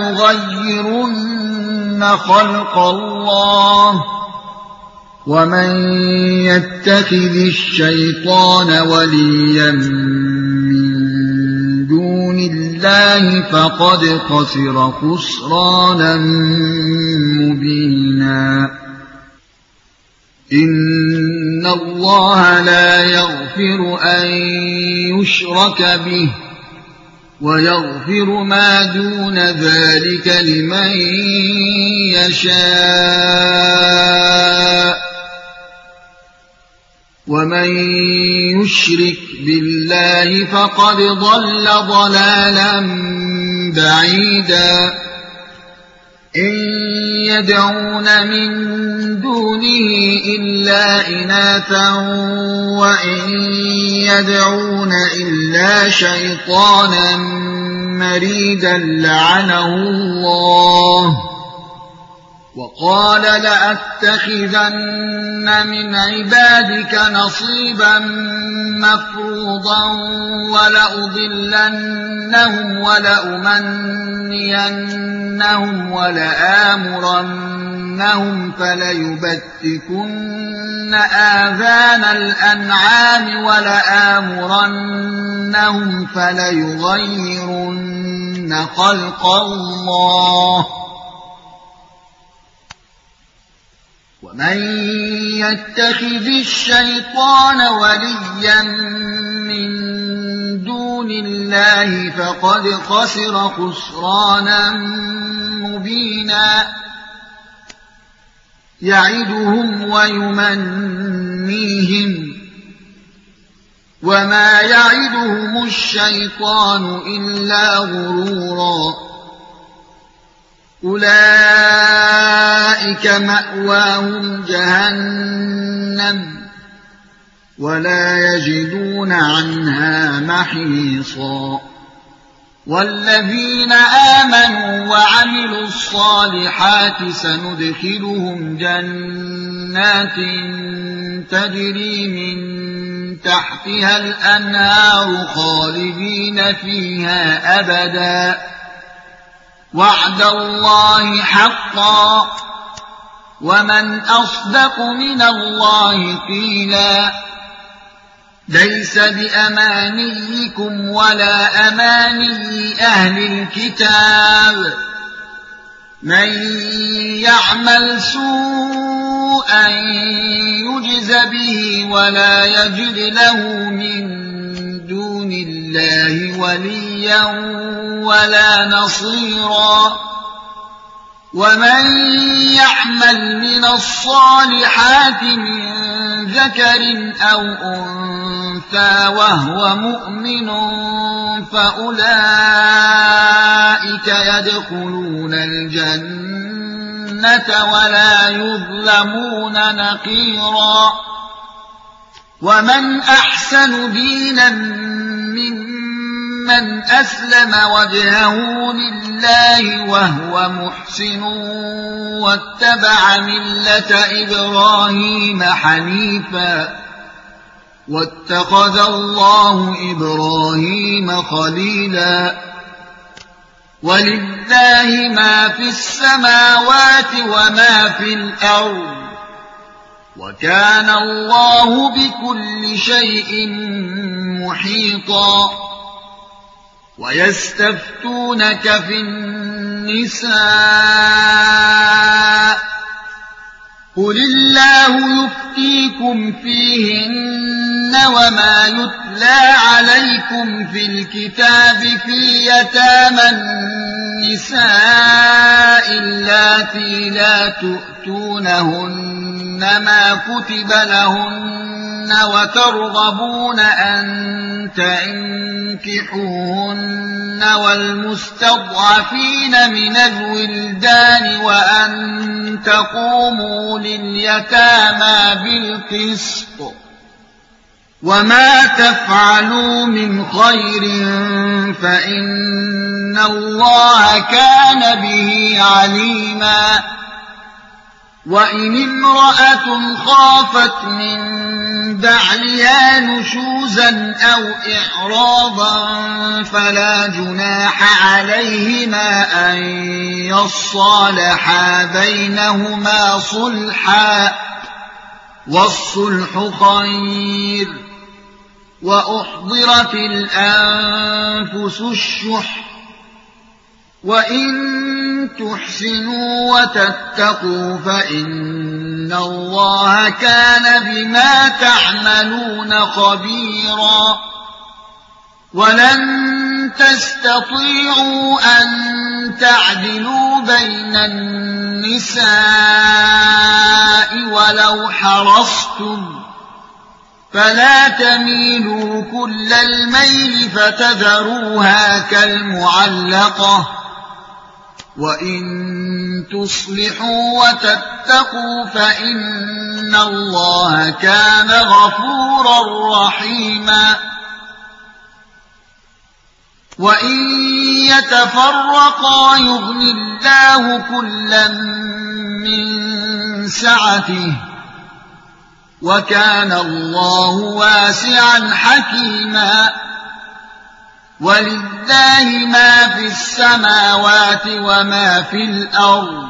S2: فليغيرن خلق الله ومن يتخذ الشيطان وليا من دون الله فقد خسر خسرانا مبينا إن الله لا يغفر أن يشرك به ويغفر ما دون ذلك لمن يشاء ومن يشرك بالله فقد ضل ضلالا بعيدا إن يدعون من دونه إلا إناثا وإن يدعون إلا شيطانا مريدا لعنه الله وقال لأتخذن من عبادك نصيبا مفروضا ولأضلنهم ولأمنينهم ولآمرنهم فليبتكن آذان الأنعام ولآمرنهم فليغيرن خلق الله ومن يتخذ الشيطان وليا من دون الله فقد خسر خسرانا مبينا يعدهم ويمنيهم وما يعدهم الشيطان إلا غرورا أولئك مأواهم جهنم ولا يجدون عنها محيصا والذين آمنوا وعملوا الصالحات سندخلهم جنات تجري من تحتها الأنهار خالدين فيها أبدا وعد الله حقا ومن أصدق من الله قيلا ليس بأمانيكم ولا أماني أهل الكتاب من يعمل سوءا يجز به ولا يجد له من دون الله وليا ولا نصيرا ومن يعمل من الصالحات من ذكر أو أنثى وهو مؤمن فأولئك يدخلون الجنة ولا يظلمون نقيرا ومن أحسن دينا ممن أسلم وجهه لله وهو محسن واتبع ملة إبراهيم حنيفا واتخذ الله إبراهيم خليلا ولله ما في السماوات وما في الأرض وكان الله بكل شيء محيطا ويستفتونك في النساء قل الله يفتيكم فيهن وما يتلى عليكم في الكتاب في يتامى النساء اللاتي لا تؤتونهن ما كتب لهن وترغبون أن تنكحوهن والمستضعفين من الولدان وأن تقوموا لليتامى بالقسط وما تفعلوا من خير فإن الله كان به عليما وإن امرأة خافت من بعلها نشوزا أو إعراضا فلا جناح عليهما أن يصالحا بينهما صلحا والصلح خير وأحضرت الأنفس الشح وإن تحسنوا وتتقوا فإن الله كان بما تعملون خبيرا ولن تستطيعوا أن تعدلوا بين النساء ولو حرصتم فلا تميلوا كل الميل فتذروها كالمعلقة وإن تصلحوا وتتقوا فإن الله كان غفورا رحيما وإن يتفرقا يغن الله كلا من سعته وكان الله واسعا حكيما ولله ما في السماوات وما في الأرض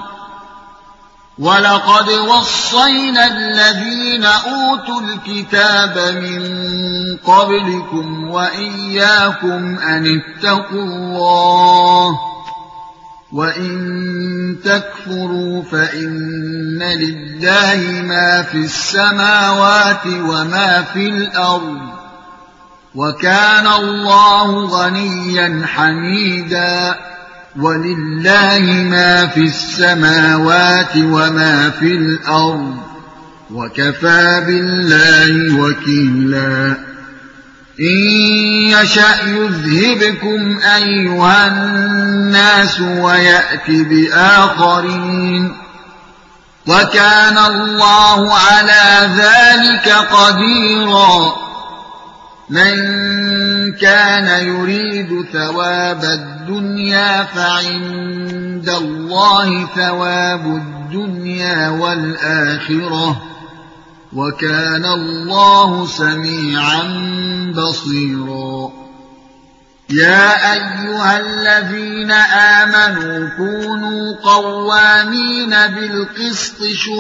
S2: ولقد وصينا الذين أوتوا الكتاب من قبلكم وإياكم أن اتقوا الله وإن تكفروا فإن لله ما في السماوات وما في الأرض وكان الله غنيا حميدا ولله ما في السماوات وما في الأرض وكفى بالله وكيلا إن يشأ يذهبكم أيها الناس ويأت بآخرين وكان الله على ذلك قديرا من كان يريد ثواب الدنيا فعند الله ثواب الدنيا والآخرة وكان الله سميعا بصيرا يا أيها الذين آمنوا كونوا قوامين بالقسط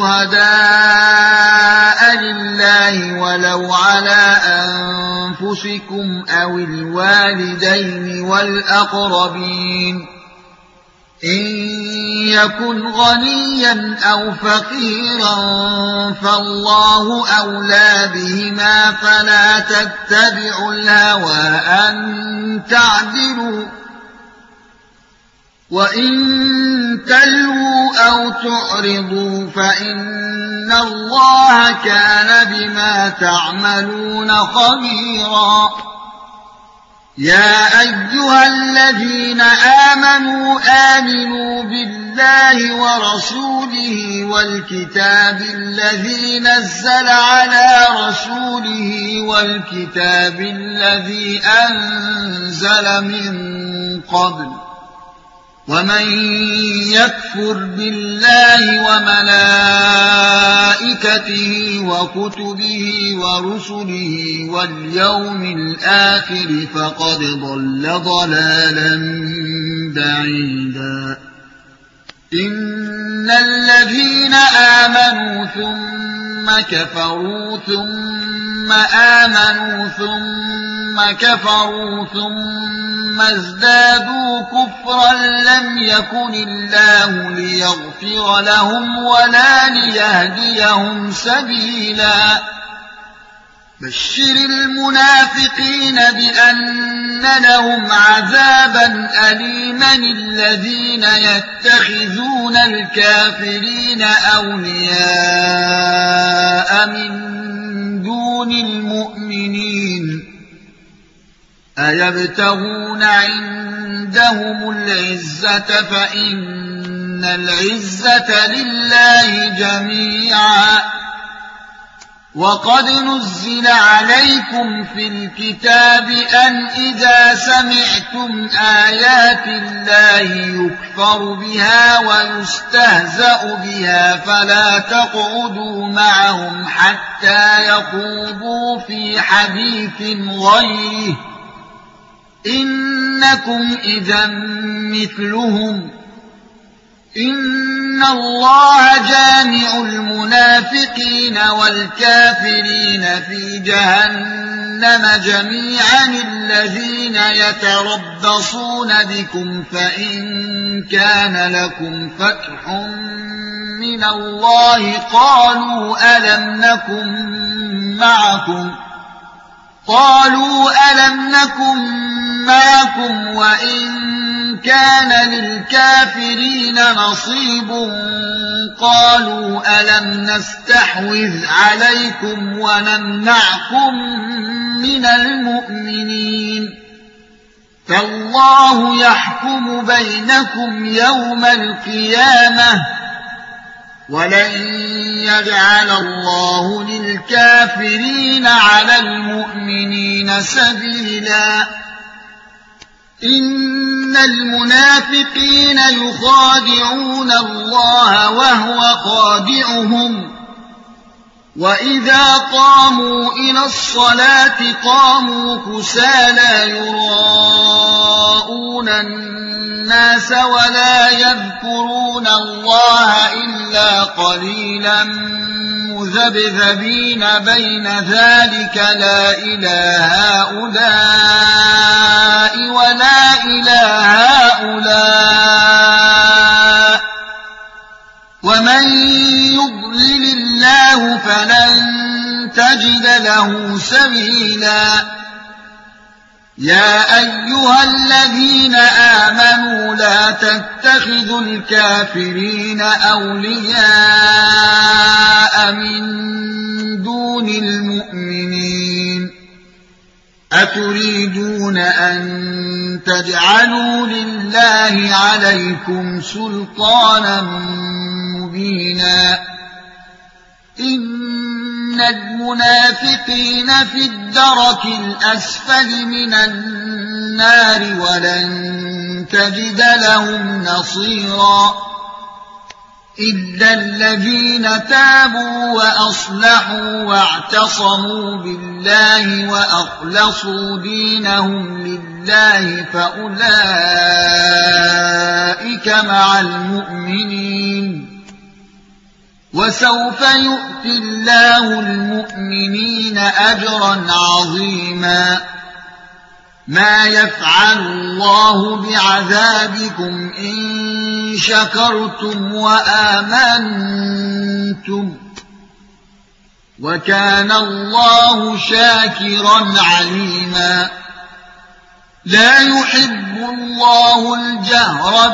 S2: شهداء لله ولو على أنفسكم أو الوالدين والأقربين إن يكن غنيا أو فقيرا فالله أولى بهما فلا تتبعوا الهوى أن تعدلوا وإن تلووا أو تعرضوا فإن الله كان بما تعملون خبيرا يا أيها الذين آمنوا آمنوا بالله ورسوله والكتاب الذي نزل على رسوله والكتاب الذي أنزل من قبل ومن يكفر بالله وملائكته وكتبه ورسله واليوم الآخر فقد ضل ضلالا بعيدا إن الذين آمنوا ثم كفروا ثم آمنوا ثم كفروا ثم ازدادوا كفرا لم يكن الله ليغفر لهم ولا ليهديهم سبيلا بشر المنافقين بأن لهم عذابا أليما الذين يتخذون الكافرين أولياء من دون المؤمنين أيبتغون عندهم العزة فإن العزة لله جميعا وقد نزل عليكم في الكتاب أن إذا سمعتم آيات الله يكفر بها ويستهزأ بها فلا تقعدوا معهم حتى يخوضوا في حديث غيره إنكم إذا مثلهم إن الله جامع المنافقين والكافرين في جهنم جميعا الذين يتربصون بكم فإن كان لكم فتح من الله قالوا ألم نكن معكم وإن كان للكافرين نصيب قالوا ألم نستحوذ عليكم ونمنعكم من المؤمنين فالله يحكم بينكم يوم القيامة ولن يجعل الله للكافرين على المؤمنين سبيلا إن المنافقين يخادعون الله وهو خادعهم وإذا قاموا إلى الصلاة قاموا كسالى يراءون الناس ولا يذكرون الله إلا قليلا مذبذبين بين ذلك لا إله هؤلاء ولا إله هؤلاء ومن يضلل الله فلن تجد له سبيلا يا أيها الذين آمنوا لا تتخذوا الكافرين أولياء من دون المؤمنين أتريدون أن تجعلوا لله عليكم سلطانا مبينا إن المنافقين في الدرك الأسفل من النار ولن تجد لهم نصيرا إلا الذين تابوا وأصلحوا واعتصموا بالله وأخلصوا دينهم لله فأولئك مع المؤمنين وسوف يؤتي الله المؤمنين أجرا عظيما ما يفعل الله بعذابكم إن شكرتم وآمنتم وكان الله شاكرا عليما لا يحب الله الجهر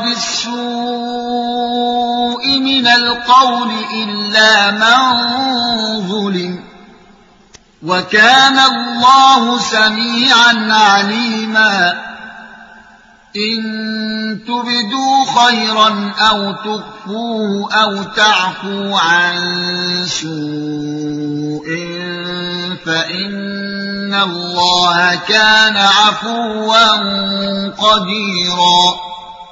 S2: بالسوء من القول إلا من ظلم وكان الله سميعا عليما إن تبدوا خيرا أو تخفوه أو تعفوا عن سوء فإن الله كان عفوا قديرا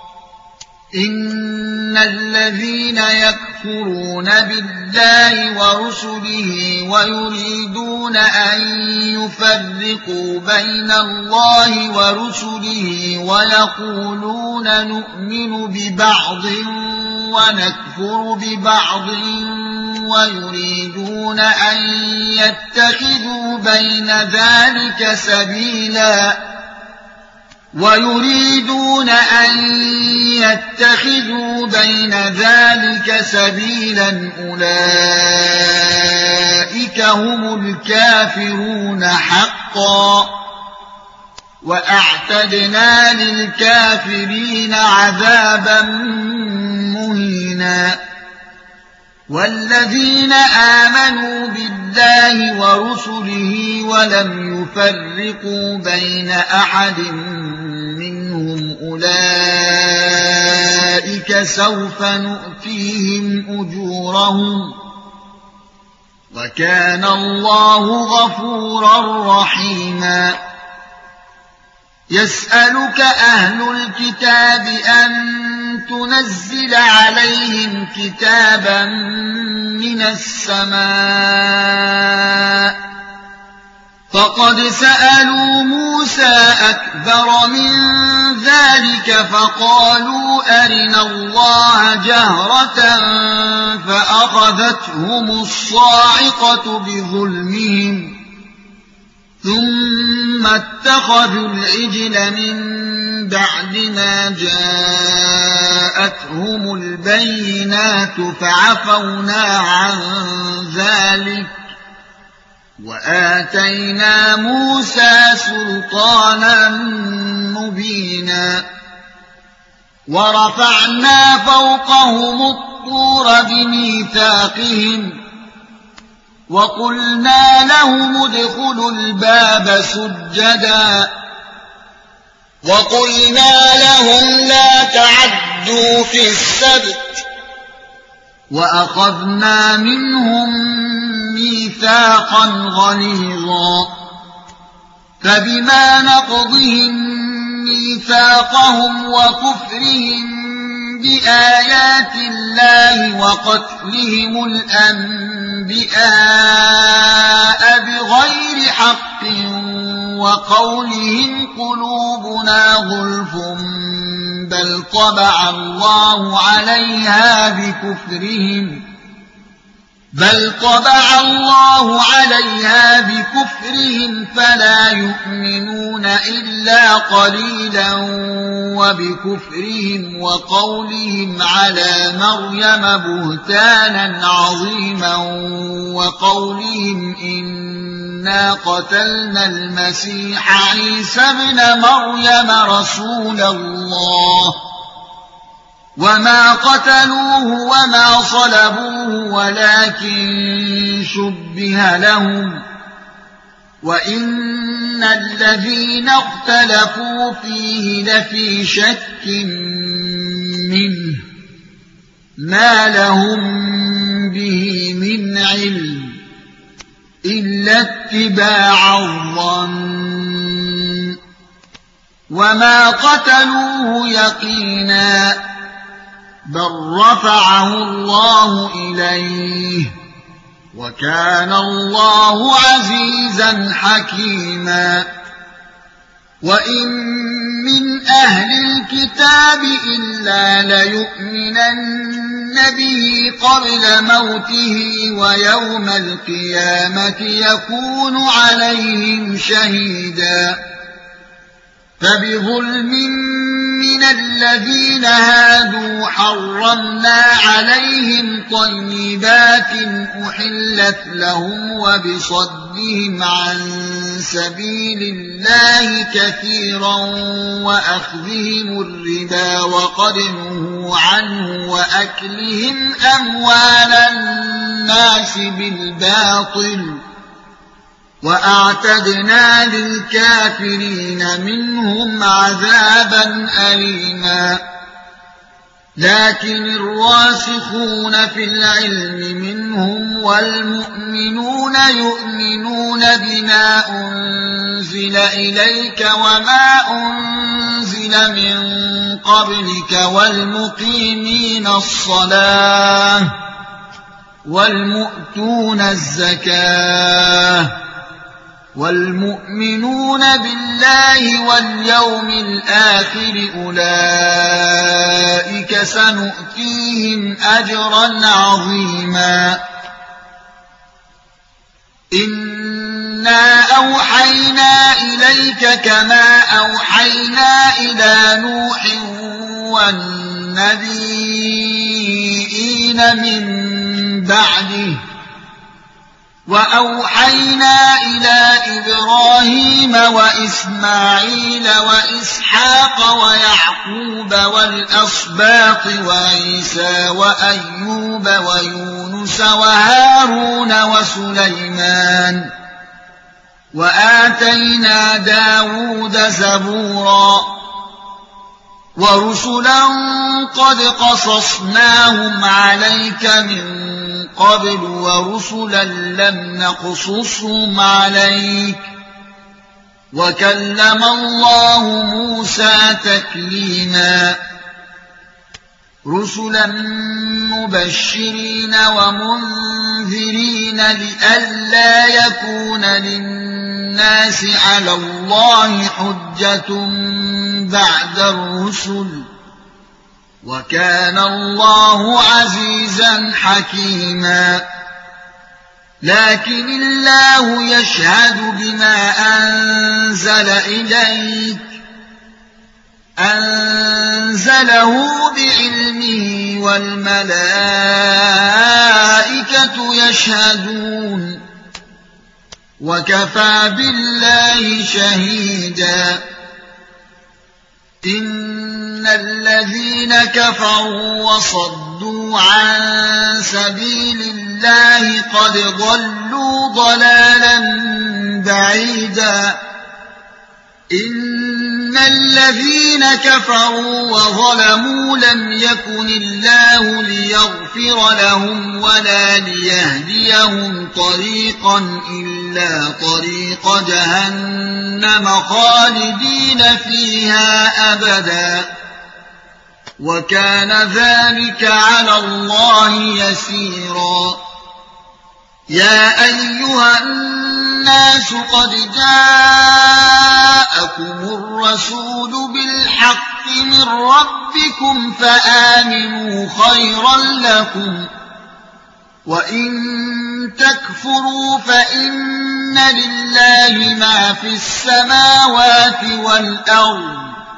S2: إن الذين يكفرون بالله ورسله ويريدون أن يفرقوا بين الله ورسله ويقولون نؤمن ببعض ونكفر ببعض ويريدون أن يتخذوا بين ذلك سبيلا أولئك هم الكافرون حقا وأعتدنا للكافرين عذابا مهينا والذين آمنوا بالله ورسله ولم يفرقوا بين أحد منهم أولئك سوف نؤتيهم أجورهم وكان الله غفورا رحيما يسألك أهل الكتاب أن تنزل عليهم كتابا من السماء فقد سألوا موسى أكبر من ذلك فقالوا أرنا الله جهرة فأخذتهم الصاعقة بظلمهم ثم اتخذوا العجل من بعد ما جاءتهم البينات فعفونا عن ذلك وآتينا موسى سلطانا مبينا ورفعنا فوقهم الطور بميثاقهم وقلنا لهم ادخلوا الباب سجدا وقلنا لهم لا تعدوا في السبت وأخذنا منهم ميثاقا غليظا فبما نقضهم ميثاقهم وكفرهم بآيات الله وقتلهم الأنبياء بغير حق وقولهم قلوبنا غلف بل طبع الله عليها بكفرهم فلا يؤمنون إلا قليلا وبكفرهم وقولهم على مريم بهتانا عظيما وقولهم إنا قتلنا المسيح عيسى ابن مريم رسول الله وما قتلوه وما صلبوه ولكن شبه لهم وإن الذين اختلفوا فيه لفي شك منه ما لهم به من علم إلا اتباع الظن وما قتلوه يقينا بل رفعه الله إليه وكان الله عزيزا حكيما وإن من أهل الكتاب إلا ليؤمنن به قبل موته ويوم القيامة يكون عليهم شهيدا فبظلم من الذين هادوا حرمنا عليهم طيبات أحلت لهم وبصدهم عن سبيل الله كثيرا وأخذهم الربا وقد نهوا عنه وأكلهم أموال الناس بالباطل وأعتدنا للكافرين منهم عذابا أليما لكن الراسخون في العلم منهم والمؤمنون يؤمنون بما أنزل إليك وما أنزل من قبلك والمقيمين الصلاة والمؤتون الزكاة والمؤمنون بالله واليوم الآخر أولئك سنؤتيهم أجرا عظيما إنا أوحينا إليك كما أوحينا إلى نوح والنبيين من بعده وأوحينا إلى إبراهيم وإسماعيل وإسحاق ويعقوب والأسباط وعيسى وأيوب ويونس وهارون وسليمان وآتينا داود زبورا ورسلا قد قصصناهم عليك من قبل ورسلا لم نقصصهم عليك وكلم الله موسى تكليما رسلا مبشرين ومنذرين لئلا يكون للناس على الله حجة بعد الرسل وكان الله عزيزا حكيما لكن الله يشهد بما أنزل إليك أنزله بعلمه والملائكة يشهدون وكفى بالله شهيدا إن الذين كفروا وصدوا عن سبيل الله قد ضلوا ضلالا بعيدا إن الذين كفروا وظلموا لم يكن الله ليغفر لهم ولا ليهديهم طريقا إلا إلا طريق جهنم خالدين فيها أبدا وكان ذلك على الله يسيرا يا أيها الناس قد جاءكم الرسول بالحق من ربكم فآمنوا خيرا لكم وإن تكفروا فإن لله ما في السماوات والأرض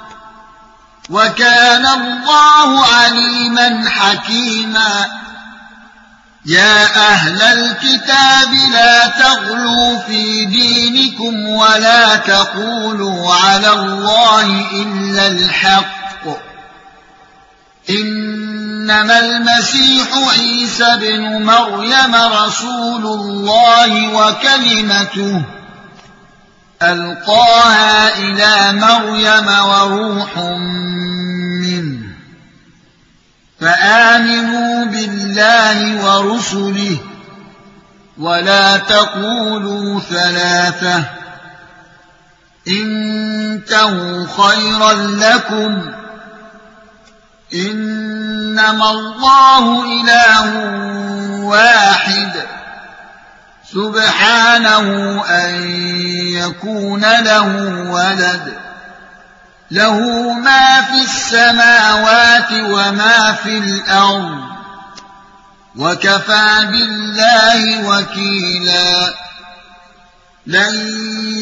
S2: وكان الله عليما حكيما يا أهل الكتاب لا تغلوا في دينكم ولا تقولوا على الله إلا الحق إنما المسيح عيسى بن مريم رسول الله وكلمته ألقاها إلى مريم وروح منه فآمنوا بالله ورسله ولا تقولوا ثلاثة انتهوا خيرا لكم إنما الله إله واحد سبحانه أن يكون له ولد له ما في السماوات وما في الأرض وكفى بالله وكيلا لن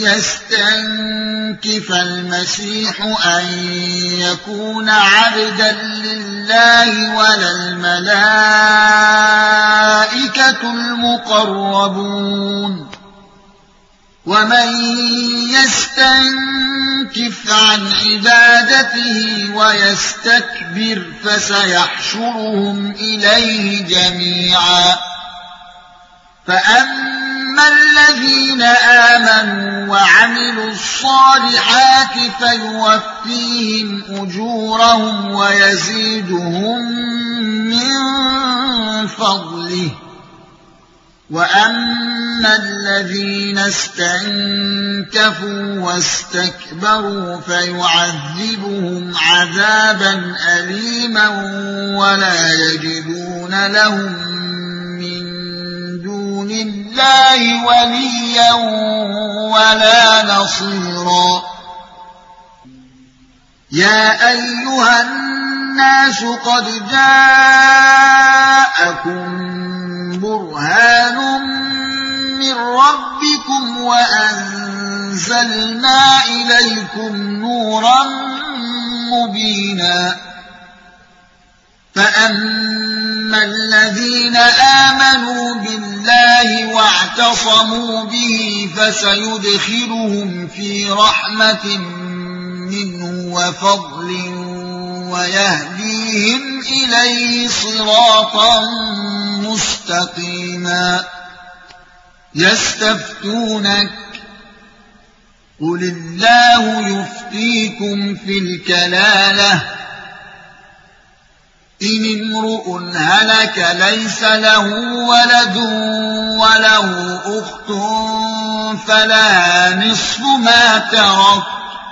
S2: يستنكف المسيح أن يكون عبدا لله ولا الملائكة المقربون ومن يستنكف عن عبادته ويستكبر فسيحشرهم إليه جميعا فأما الذين آمنوا وعملوا الصالحات فيوفيهم أجورهم ويزيدهم من فضله وأما الذين استنكفوا واستكبروا فيعذبهم عذابا أليما ولا يجدون لهم من دون الله وليا ولا نصيرا يا أيها الناس قد جاءكم برهان من ربكم وأنزلنا إليكم نورا مبينا فأما الذين آمنوا بالله واعتصموا به فسيدخلهم في رحمة منه وفضل ويهديهم إليه صراطا مستقيما يستفتونك قل الله يفتيكم في الكلالة إن امرؤ هلك ليس له ولد وله أخت فلها نصف ما ترك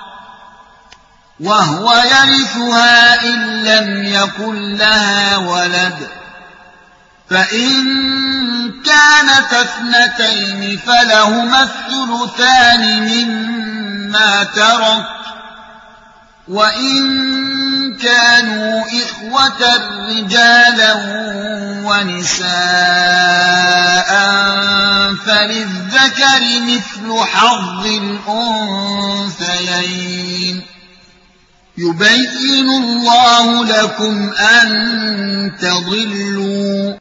S2: وهو يرثها إن لم يكن لها ولد فإن كانت اثنتين فلهما الثلثان مما ترك وإن كانوا إخوة رجالا ونساء فللذكر مثل حظ الأنثيين يبين الله لكم أن تضلوا